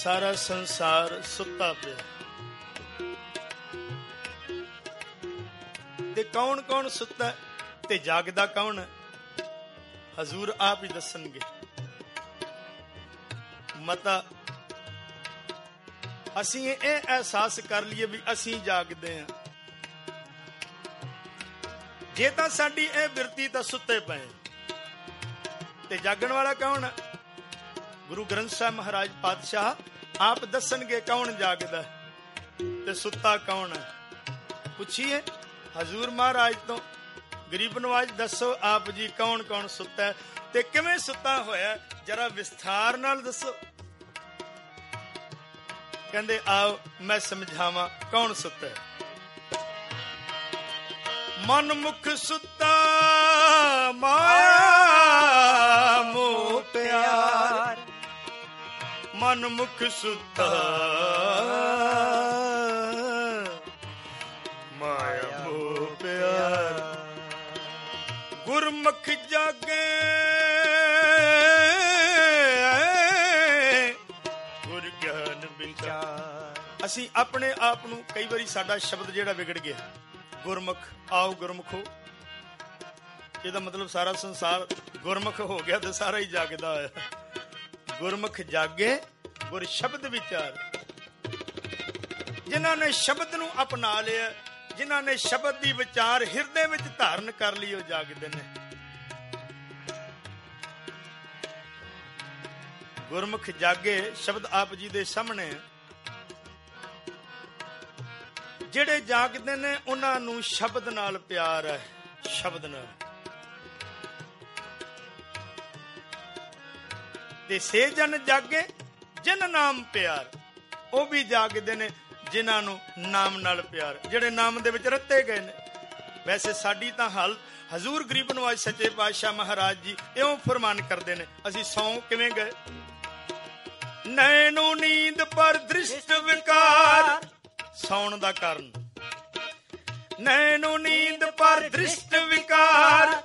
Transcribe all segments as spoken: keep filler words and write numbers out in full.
ਸਾਰਾ ਸੰਸਾਰ ਸੁੱਤਾ ਪਿਆ ਤੇ ਕੌਣ ਕੌਣ ਸੁੱਤਾ ਤੇ ਜਾਗਦਾ ਕੌਣ? ਹਜ਼ੂਰ ਆਪ ਹੀ ਦੱਸਣਗੇ। ਮਤਾ ਅਸੀਂ ਇਹ ਅਹਿਸਾਸ ਕਰ ਲਈਏ ਵੀ ਅਸੀਂ ਜਾਗਦੇ ਹਾਂ। ਜੇ ਤਾਂ ਸਾਡੀ ਇਹ ਬਿਰਤੀ ਤਾਂ ਸੁੱਤੇ ਪਏ ਤੇ ਜਾਗਣ ਵਾਲਾ ਕੌਣ? ਗੁਰੂ ਗ੍ਰੰਥ ਸਾਹਿਬ ਮਹਾਰਾਜ ਪਾਤਸ਼ਾਹ ਆਪ ਦੱਸਣਗੇ ਕੌਣ ਜਾਗਦਾ ਤੇ ਸੁੱਤਾ ਕੌਣ। ਪੁੱਛੀਏ ਹਜ਼ੂਰ ਮਹਾਰਾਜ ਤੋਂ, ਗਰੀਬ ਨਵਾਜ ਦੱਸੋ ਆਪ ਜੀ ਕੌਣ ਕੌਣ ਸੁੱਤਾ ਤੇ ਕਿਵੇਂ ਸੁੱਤਾ ਹੋਇਆ, ਜਰਾ ਵਿਸਥਾਰ ਨਾਲ ਦੱਸੋ। ਕਹਿੰਦੇ ਆਓ ਮੈਂ ਸਮਝਾਵਾਂ ਕੌਣ ਸੁੱਤਾ। ਮਨ ਮੁਖ ਸੁੱਤਾ ਮਾਇਆ ਮੋਹ ਪਿਆਰ, ਮਨ ਮੁਖ ਸੁੱਤਾ ਮਾਇਆ ਮੋਹ ਪਿਆਰ, ਗੁਰਮੁਖ ਜਾਗੇ ਗੁਰ ਗਿਆਨ ਵਿਚਾਰ। ਅਸੀਂ ਆਪਣੇ ਆਪ ਨੂੰ ਕਈ ਵਾਰੀ ਸਾਡਾ ਸ਼ਬਦ ਜਿਹੜਾ ਵਿਗੜ ਗਿਆ, ਗੁਰਮੁਖ ਆਓ ਗੁਰਮੁਖੋ, ਇਹਦਾ ਮਤਲਬ ਸਾਰਾ ਸੰਸਾਰ ਗੁਰਮੁਖ ਹੋ ਗਿਆ ਤੇ ਸਾਰਾ ਹੀ ਜਾਗਦਾ ਹੋਇਆ। ਗੁਰਮੁਖ ਜਾਗੇ ਗੁਰ ਸ਼ਬਦ ਵਿਚਾਰ। ਜਿਨ੍ਹਾਂ ਨੇ ਸ਼ਬਦ ਨੂੰ ਅਪਣਾ ਲਿਆ, ਜਿਨ੍ਹਾਂ ਨੇ ਸ਼ਬਦ ਦੀ ਵਿਚਾਰ ਹਿਰਦੇ ਵਿੱਚ ਧਾਰਨ ਕਰ ਲਈ, ਉਹ ਜਾਗਦੇ ਨੇ। ਗੁਰਮੁਖ ਜਾਗੇ ਸ਼ਬਦ ਆਪ ਜੀ ਦੇ ਸਾਹਮਣੇ। ਜਿਹੜੇ ਜਾਗਦੇ ਨੇ ਉਹਨਾਂ ਨੂੰ ਸ਼ਬਦ ਨਾਲ ਪਿਆਰ ਹੈ, ਸ਼ਬਦ ਨਾਲ। ਤੇ ਸੇ ਜਨ ਜਾਗੇ ਜਿਨ ਨਾਮ ਪਿਆਰ, ਉਹ ਵੀ ਜਾਗਦੇ ਨੇ ਜਿਨ੍ਹਾਂ ਨੂੰ ਨਾਮ ਨਾਲ ਪਿਆਰ, ਜਿਹੜੇ ਨਾਮ ਦੇ ਵਿੱਚ ਰੱਤੇ ਗਏ ਨੇ। ਵੈਸੇ ਸਾਡੀ ਤਾਂ ਹਾਲ ਹਜ਼ੂਰ ਗਰੀਬ ਨਵਾਜ ਸੱਚੇ ਪਾਤਸ਼ਾਹ ਮਹਾਰਾਜ ਜੀ ਇਉਂ ਫਰਮਾਨ ਕਰਦੇ ਨੇ, ਅਸੀਂ ਸੌਂ ਕਿਵੇਂ ਗਏ। ਨੈਣੋ ਨੀਂਦ ਪਰ ਦ੍ਰਿਸ਼ਟ ਵਿਕਾਰ, ਸੌਣ ਦਾ ਕਾਰਨ। ਨੈਣੋ ਨੀਂਦ ਪਰ ਦ੍ਰਿਸ਼ਟ ਵਿਕਾਰ,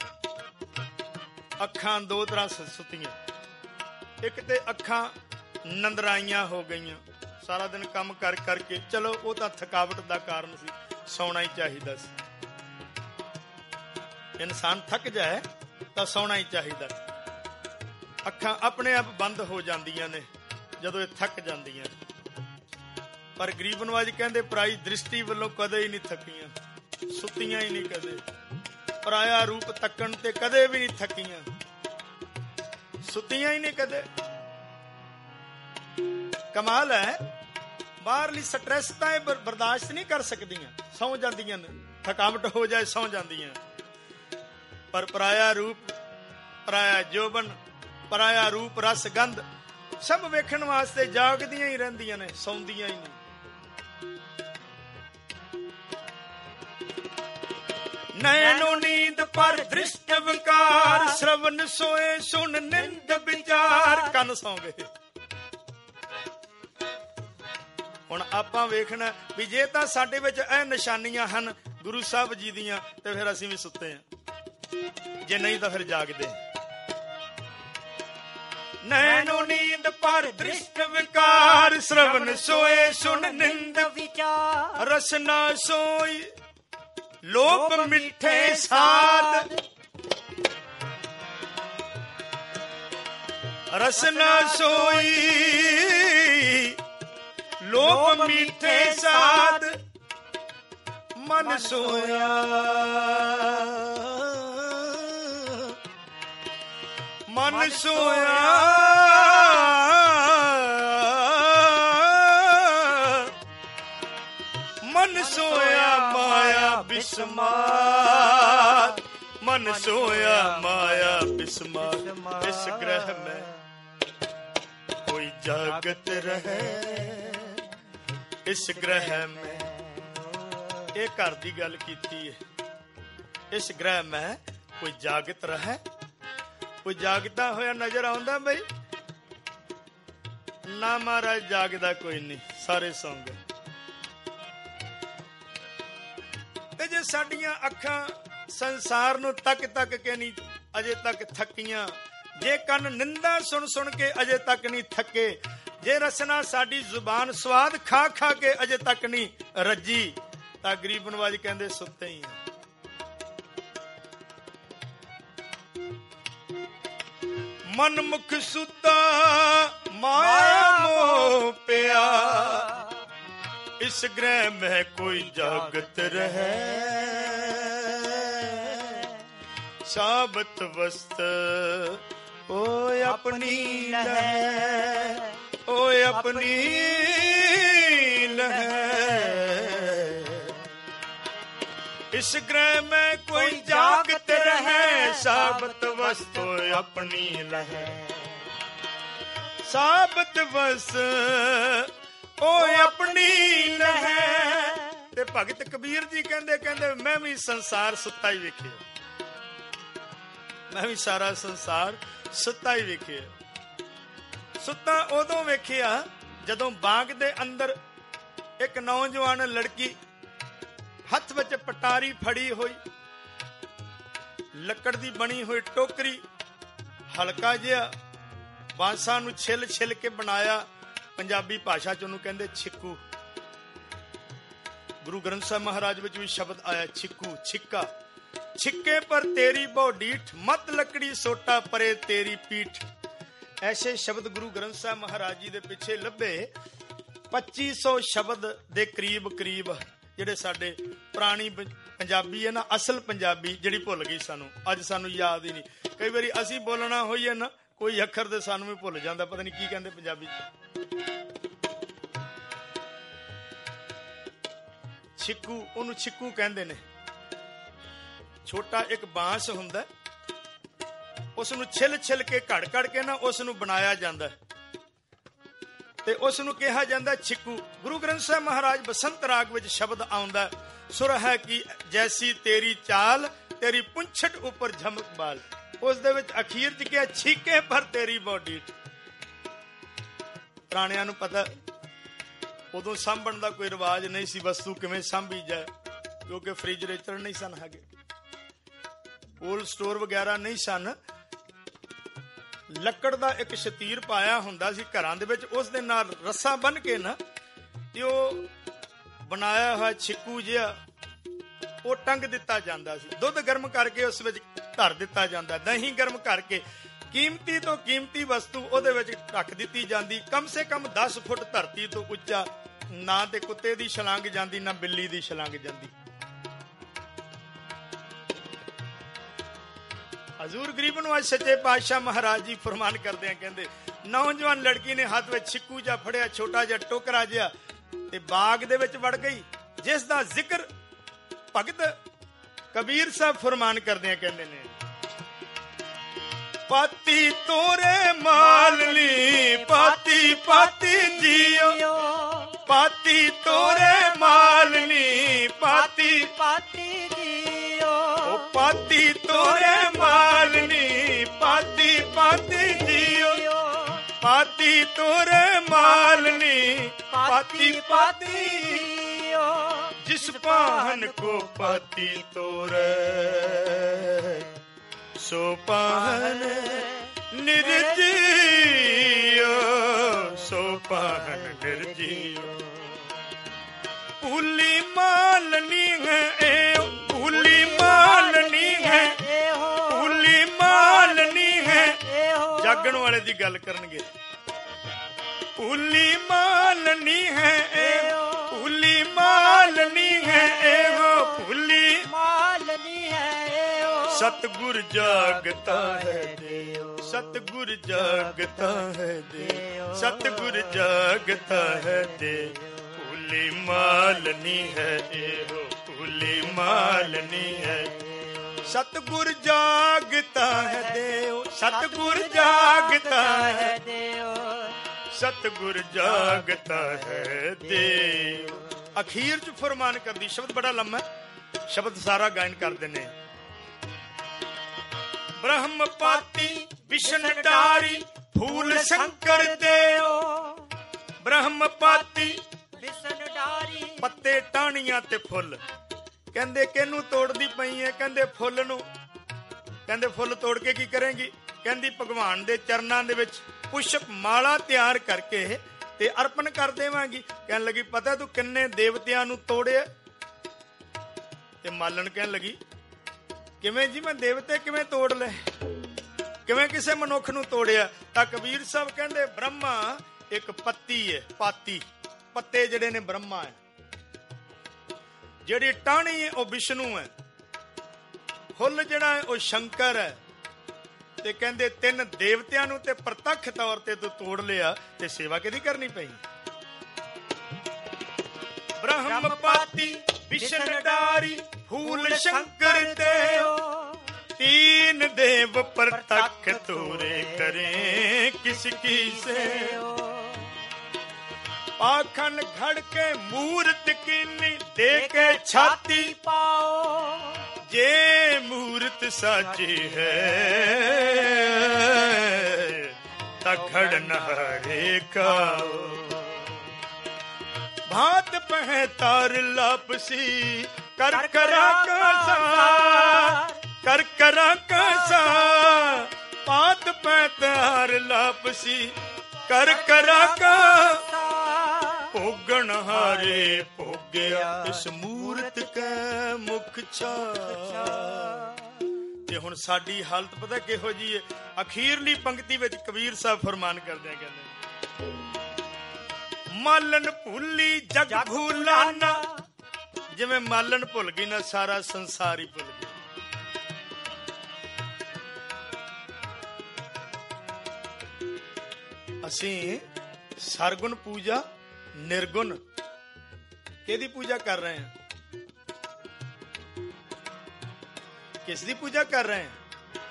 ਅੱਖਾਂ ਦੋ ਤਰ੍ਹਾਂ ਸੁੱਤੀਆਂ। ਇੱਕ ਤੇ ਅੱਖਾਂ ਨੰਦਰਾਈਆਂ ਹੋ ਗਈਆਂ, ਸਾਰਾ ਦਿਨ ਕੰਮ ਕਰ ਕਰਕੇ, ਚਲੋ ਉਹ ਤਾਂ ਥਕਾਵਟ ਦਾ ਕਾਰਨ ਸੀ, ਸੌਣਾ ਹੀ ਚਾਹੀਦਾ ਸੀ। ਇਨਸਾਨ ਥੱਕ ਜਾਏ ਤਾਂ ਸੌਣਾ ਹੀ ਚਾਹੀਦਾ। ਅੱਖਾਂ ਆਪਣੇ ਆਪ ਬੰਦ ਹੋ ਜਾਂਦੀਆਂ ਨੇ ਜਦੋਂ ਇਹ ਥੱਕ ਜਾਂਦੀਆਂ। ਪਰ ਗਰੀਬ ਨਵਾਜ ਕਹਿੰਦੇ ਪਰਾਈ ਦ੍ਰਿਸ਼ਟੀ ਵੱਲੋਂ ਕਦੇ ਹੀ ਨਹੀਂ ਥੱਕੀਆਂ, ਸੁੱਤੀਆਂ ਹੀ ਨਹੀਂ ਕਦੇ। ਪਰਾਇਆ ਰੂਪ ਤੱਕਣ ਤੇ ਕਦੇ ਵੀ ਨਹੀਂ ਥੱਕੀਆਂ, ਸੁੱਤੀਆਂ ਹੀ ਨਹੀਂ ਕਦੇ। ਕਮਾਲ ਹੈ, ਬਾਹਰਲੀ ਸਟ੍ਰੈਸ ਤਾਂ ਇਹ ਬਰਦਾਸ਼ਤ ਨਹੀਂ ਕਰ ਸਕਦੀਆਂ, ਸੌਂ ਜਾਂਦੀਆਂ ਨੇ। ਥਕਾਵਟ ਹੋ ਜਾਏ ਸੌਂ ਜਾਂਦੀਆਂ। ਪਰ ਪਰਾਇਆ ਰੂਪ, ਪਰਾਇਆ ਜੋਬਨ, ਪਰਾਇਆ ਰੂਪ ਰਸ ਗੰਧ ਸਭ ਵੇਖਣ ਵਾਸਤੇ ਜਾਗਦੀਆਂ ਹੀ ਰਹਿੰਦੀਆਂ ਨੇ, ਸੌਂਦੀਆਂ ਹੀ ਨਹੀਂ। ਨੈਣੋ ਨੀਂਦ ਪਰ ਦ੍ਰਿਸ਼ਟ ਵਿਕਾਰ, ਸ਼ਰਵਨ ਸੋਏ ਸੁਣ ਨਿੰਦ ਵਿਚਾਰ। ਕੰਨ ਸੌਂ ਗਏ। ਹੁਣ ਆਪਾਂ ਵੇਖਣਾ ਵੀ ਜੇ ਤਾਂ ਸਾਡੇ ਵਿੱਚ ਇਹ ਨਿਸ਼ਾਨੀਆਂ ਹਨ ਗੁਰੂ ਸਾਹਿਬ ਜੀ ਦੀਆਂ, ਤੇ ਫਿਰ ਅਸੀਂ ਵੀ ਸੁੱਤੇ ਹਾਂ। ਜੇ ਨਹੀਂ ਤਾਂ ਫਿਰ ਜਾਗਦੇ। ਨੈਣੋ ਨੀਂਦ ਪਰ ਦ੍ਰਿਸ਼ਟ ਵਿਕਾਰ, ਸ਼ਰਵਨ ਸੋਏ ਸੁਣ ਨਿੰਦ ਵਿਚਾਰ। ਰਸਨਾ ਸੋਈ ਲੋਭ ਮਿੱਠੇ ਸਾਧ, ਰਸਨਾ ਸੋਈ ਲੋਭ ਮਿੱਠੇ ਸਾਧ। ਮਨ ਸੋਇਆ ਮਨ ਸੋਇਆ ਮਨ ਸੋਇਆ ਮਾਇਆ ਬਿਸਮਾਰ, ਮਨ ਸੋਇਆ ਮਾਇਆ ਬਿਸਮਾਰ। ਇਸ ਗ੍ਰਹਿ ਮੈਂ ਕੋਈ ਜਾਗਤ ਰਹੇ, ਇਸ ਗ੍ਰਹਿ ਮੈਂ, ਇਹ ਘਰ ਦੀ ਗੱਲ ਕੀਤੀ ਹੈ। ਇਸ ਗ੍ਰਹਿ ਮੈਂ ਕੋਈ ਜਾਗਤ ਰਹੇ। ਕੋਈ ਜਾਗਦਾ ਹੋਇਆ ਨਜ਼ਰ ਆਉਂਦਾ ਬਈ? ਨਾ ਮਹਾਰਾਜ, ਜਾਗਦਾ ਕੋਈ ਨਹੀਂ, ਸਾਰੇ ਸੌਂ ਗਏ। ਤੇ ਜੇ ਸਾਡੀਆਂ ਅੱਖਾਂ ਸੰਸਾਰ ਨੂੰ ਤੱਕ ਤੱਕ ਕੇ ਨਹੀਂ ਅਜੇ ਤੱਕ ਥੱਕੀਆਂ, ਜੇ ਕੰਨ ਨਿੰਦਾ ਸੁਣ ਸੁਣ ਕੇ ਅਜੇ ਤੱਕ ਨਹੀਂ ਥੱਕੇ, ਜੇ ਰਸਨਾ ਸਾਡੀ ਜ਼ੁਬਾਨ ਸਵਾਦ ਖਾ ਖਾ ਕੇ ਅਜੇ ਤੱਕ ਨਹੀਂ ਰੱਜੀ, ਤਾਂ ਗਰੀਬ ਨਵਾਜ ਕਹਿੰਦੇ ਸੁੱਤੇ ਹੀ ਆ। ਮਨ ਮੁਖ ਸੁੱਤਾ ਮਾਇਆ ਮੋਹ ਪਿਆ, ਇਸ ਗ੍ਰਹਿ ਮਹਿ ਕੋਈ ਜਾਗਤ ਰਹਿ। ਸਾਬਤ ਵਸਤ ਓਏ ਆਪਣੀ ਲਹਿ, ਓਏ ਆਪਣੀ ਲਹਿ। ਇਸ ਗ੍ਰਹਿ ਮੈਂ ਕੋਈ ਜਾਗਤ ਰਹਿ, ਸਾਬਤ ਵਸਤ ਓਏ ਆਪਣੀ ਲਹਿ। ਸਾਬਤ ਵਸ ਓਏ ਆਪਣੀ ਲਹਿ। ਤੇ ਭਗਤ ਕਬੀਰ ਜੀ ਕਹਿੰਦੇ ਕਹਿੰਦੇ ਮੈਂ ਵੀ ਸੰਸਾਰ ਸੁੱਤਾ ਹੀ ਵੇਖਿਆ, ਮੈਂ ਵੀ ਸਾਰਾ ਸੰਸਾਰ ਸੁੱਤਾ ਹੀ ਵੇਖਿਆ। ਸੁੱਤਾ ਉਦੋਂ ਵੇਖਿਆ ਜਦੋਂ ਬਾਗ ਦੇ ਅੰਦਰ ਇੱਕ ਨੌਜਵਾਨ ਲੜਕੀ ਹੱਥ ਵਿੱਚ ਪਟਾਰੀ ਫੜੀ ਹੋਈ, ਲੱਕੜ ਦੀ ਬਣੀ ਹੋਈ ਟੋਕਰੀ, ਹਲਕਾ ਜਿਹਾ ਬਾਂਸਾਂ ਨੂੰ ਛਿੱਲ ਛਿੱਲ ਕੇ ਬਣਾਇਆ, ਪੰਜਾਬੀ ਭਾਸ਼ਾ ਚ ਉਹਨੂੰ ਕਹਿੰਦੇ ਛਿੱਕੂ। ਗੁਰੂ ਗ੍ਰੰਥ ਸਾਹਿਬ ਮਹਾਰਾਜ ਵਿੱਚ ਵੀ ਸ਼ਬਦ ਆਇਆ ਛਿੱਕੂ, ਛਿੱਕਾ। ਛਿੱਕੇ ਪਰ ਤੇਰੀ ਬਹੁ ਡੀਠ, ਮਤ ਲੱਕੜੀ ਸੋਟਾ ਪਰੇ ਤੇਰੀ ਪੀਠ। ਐਸੇ ਸ਼ਬਦ ਗੁਰੂ ਗ੍ਰੰਥ ਸਾਹਿਬ ਮਹਾਰਾਜ ਜੀ ਦੇ ਪਿੱਛੇ ਲੱਭੇ। ਪੱਚੀ ਸੌ ਸ਼ਬਦ ਦੇ ਕਰੀਬ ਕਰੀਬ ਜਿਹੜੇ ਸਾਡੇ ਪੁਰਾਣੀ ਪੰਜਾਬੀ ਹੈ ਨਾ, ਅਸਲ ਪੰਜਾਬੀ ਜਿਹੜੀ ਭੁੱਲ ਗਈ ਸਾਨੂੰ, ਅੱਜ ਸਾਨੂੰ ਯਾਦ ਹੀ ਨਹੀਂ। ਕਈ ਵਾਰੀ ਅਸੀਂ ਬੋਲਣਾ ਹੋਈਏ ਨਾ, ਕੋਈ ਅੱਖਰ ਤੇ ਸਾਨੂੰ ਵੀ ਭੁੱਲ ਜਾਂਦਾ, ਪਤਾ ਨਹੀਂ ਕੀ ਕਹਿੰਦੇ ਪੰਜਾਬੀ ਚ। ਛਿੱਕੂ, ਉਹਨੂੰ ਛਿੱਕੂ ਕਹਿੰਦੇ ਨੇ। ਛੋਟਾ ਇੱਕ ਬਾਂਸ ਹੁੰਦਾ, ਉਸ ਨੂੰ ਛਿੱਲ ਛਿੱਲ ਕੇ ਘੜ ਘੜ ਕੇ ਨਾ ਉਸ ਨੂੰ ਬਣਾਇਆ ਜਾਂਦਾ ਤੇ ਉਸ ਨੂੰ ਕਿਹਾ ਜਾਂਦਾ ਛਿੱਕੂ। ਗੁਰੂ ਗ੍ਰੰਥ ਸਾਹਿਬ ਮਹਾਰਾਜ ਬਸੰਤ ਰਾਗ ਵਿੱਚ ਸ਼ਬਦ ਆਉਂਦਾ, ਸੁਰ ਹੈ ਕਿ ਜੈਸੀ ਤੇਰੀ ਚਾਲ, ਤੇਰੀ ਪੁੰਛਟ ਉੱਪਰ ਝਮਕ ਬਾਲ। ਉਸ ਦੇ ਵਿੱਚ ਅਖੀਰ ਚ ਕਿਹਾ ਛੀਕੇ ਪਰ ਤੇਰੀ ਬੋਡੀ। ਪੁਰਾਣਿਆਂ ਨੂੰ ਪਤਾ, ਉਦੋਂ ਸਾਂਭਣ ਦਾ ਕੋਈ ਰਿਵਾਜ ਨਹੀਂ ਸੀ, ਵਸਤੂ ਕਿਵੇਂ ਸਾਂਭੀ ਜਾਏ, ਕਿਉਂਕਿ ਰੈਫਰੀਜਰੇਟਰ ਨਹੀਂ ਸਨ ਹੈਗੇ, ਕੋਲਡ ਸਟੋਰ ਵਗੈਰਾ ਨਹੀਂ ਸਨ। ਲੱਕੜ ਦਾ ਇੱਕ ਸ਼ਤੀਰ ਪਾਇਆ ਹੁੰਦਾ ਸੀ ਘਰਾਂ ਦੇ ਵਿੱਚ, ਉਸ ਦੇ ਨਾਲ ਰੱਸਾ ਬੰਨ ਕੇ ਨਾ ਤੇ ਉਹ ਬਣਾਇਆ ਹੋਇਆ ਛਿੱਕੂ ਜਿਹਾ ਉਹ ਟੰਗ ਦਿੱਤਾ ਜਾਂਦਾ ਸੀ। ਦੁੱਧ ਗਰਮ ਕਰਕੇ ਉਸ ਵਿੱਚ ਧਰ ਦਿੱਤਾ ਜਾਂਦਾ, ਦਹੀਂ ਗਰਮ ਕਰਕੇ ਕੀਮਤੀ ਤੋਂ ਕੀਮਤੀ ਵਸਤੂ ਉਹਦੇ ਵਿੱਚ ਰੱਖ ਦਿੱਤੀ ਜਾਂਦੀ। ਕਮ ਸੇ ਕਮ ਦਸ ਫੁੱਟ ਧਰਤੀ ਤੋਂ ਉੱਚਾ, ਨਾ ਤੇ ਕੁੱਤੇ ਦੀ ਛਲਾਂਗ ਜਾਂਦੀ ਨਾ ਬਿੱਲੀ ਦੀ ਛਲਾਂਗ ਜਾਂਦੀ। ਹਜ਼ੂਰ ਗਰੀਬ ਨੂੰ ਅੱਜ ਸੱਚੇ ਪਾਤਸ਼ਾਹ ਮਹਾਰਾਜ ਜੀ ਫਰਮਾਨ ਕਰਦੇ ਆ, ਕਹਿੰਦੇ ਨੌਜਵਾਨ ਲੜਕੀ ਨੇ ਹੱਥ ਵਿੱਚ ਛਿੱਕੂ ਜਿਹਾ ਫੜਿਆ, ਛੋਟਾ ਜਿਹਾ ਟੋਕਰਾ ਜਿਹਾ, ਤੇ ਬਾਗ ਦੇ ਵਿੱਚ ਵੜ ਗਈ, ਜਿਸ ਦਾ ਜ਼ਿਕਰ ਭਗਤ ਕਬੀਰ ਸਾਹਿਬ ਫਰਮਾਨ ਕਰਦੇ ਆ, ਕਹਿੰਦੇ ਨੇ ਪਾਤੀ ਤੋਰੇ ਮਾਲਨੀ, ਪਾਤੀ ਪਾਤੀ ਜੀਓ, ਪਾਤੀ ਤੋਰੇ ਮਾਲਨੀ, ਪਾਤੀ ਪਾਤੀ ਜੀਓ, ਪਾਤੀ ਤੋਰੇ ਮਾਲਨੀ, ਪਾਤੀ ਪਾਤੀ ਜੀਓ, ਪਾਤੀ ਤੋਰੇ ਮਾਲਨੀ, ਪਾਤੀ ਪਾਤੀ ਜੀਓ। जिस पाहन को पाती तोरे, सो पाहन निर्जियो, सो पाहन निर्जियो। भूली मालनी है ए, भूली मालनी है, भूली मालनी है। जागण वाले दी गल करनगे। भूली मालनी है ए, भूली मालनी है एहो, भूली मालनी है एहो। सतगुर जागता है देव, सतगुर जागता है देव, सतगुर जागता है देव। भूली मालनी है एहो, भूली मालनी है। सतगुर जागता है देव, सतगुर जागता है देव, सतगुर जागता है देव। अखीर च फरमान कर दी, शब्द बड़ा लम्मा है, शब्द सारा गायन कर देने। ब्रह्म पाती विष्णु डारी, फूल शंकर देव। ब्रह्म पाती विष्णु डारी, पत्ते टाणियां ते फुल। कहंदे किहनू तोड़दी पई है, कहंदे फुल नू। कहंदे फुल तोड़ के की करेंगी, कहंदी भगवान दे चरनां दे विच पुष्प माला तैयार करके ਤੇ ਅਰਪਣ ਕਰ ਦੇਵਾਂਗੀ। ਕਹਿਣ ਲੱਗੀ ਪਤਾ ਤੂੰ ਕਿੰਨੇ ਦੇਵਤਿਆਂ ਨੂੰ ਤੋੜਿਆ? ਤੇ ਮਾਲਣ ਕਹਿਣ ਲੱਗੀ ਕਿਵੇਂ ਜੀ, ਮੈਂ ਦੇਵਤੇ ਕਿਵੇਂ ਤੋੜ ਲਏ, ਕਿਵੇਂ ਕਿਸੇ ਮਨੁੱਖ ਨੂੰ ਤੋੜਿਆ? ਤਾਂ ਕਬੀਰ ਸਾਹਿਬ ਕਹਿੰਦੇ ਬ੍ਰਹਮਾ ਇੱਕ ਪੱਤੀ ਹੈ, ਪਾਤੀ ਪੱਤੇ ਜਿਹੜੇ ਨੇ ਬ੍ਰਹਮਾ ਹੈ, ਜਿਹੜੀ ਟਾਹਣੀ ਹੈ ਉਹ ਵਿਸ਼ਨੂੰ ਹੈ, ਫੁੱਲ ਜਿਹੜਾ ਹੈ ਉਹ ਸ਼ੰਕਰ ਹੈ। ਤੇ ਕਹਿੰਦੇ ਤਿੰਨ ਦੇਵਤਿਆਂ ਨੂੰ ਤੇ ਪ੍ਰਤੱਖ ਤੌਰ ਤੇ ਤੂੰ ਤੋੜ ਲਿਆ, ਤੇ ਸੇਵਾ ਕਿਹਦੀ ਕਰਨੀ ਪਈ? ਬ੍ਰਹਮ ਪਾਤੀ ਵਿਸ਼ਨ ਡਾਰੀ ਫੂਲ ਸ਼ੰਕਰ ਦੇਓ, तीन देव प्रतख तोरे करें किसकी से, पाखन घड़ के मूर्त कीनी दे के छाती पाओ, जे मूर्त साची है तखड़ नहरे खाओ, भात पह तार लापसी कर करा का कर करा कसा, पात पैतार लापसी कर करा का, भोगन हारे भोग्या इस मूरत के मुख छा। ते हुण साडी हालत पता किहो जी है? अखीरली पंक्ति विच कबीर साहब फरमान करदे कहंदे मालन भुली जग भुलाना, जिवें मालन भुल गई ना सारा संसार ही भुल गया। ਅਸੀਂ ਸਰਗੁਣ ਪੂਜਾ ਨਿਰਗੁਣ ਕਿਹਦੀ ਪੂਜਾ ਕਰ ਰਹੇ ਹਾਂ? ਕਿਸ ਦੀ ਪੂਜਾ ਕਰ ਰਹੇ ਹਾਂ?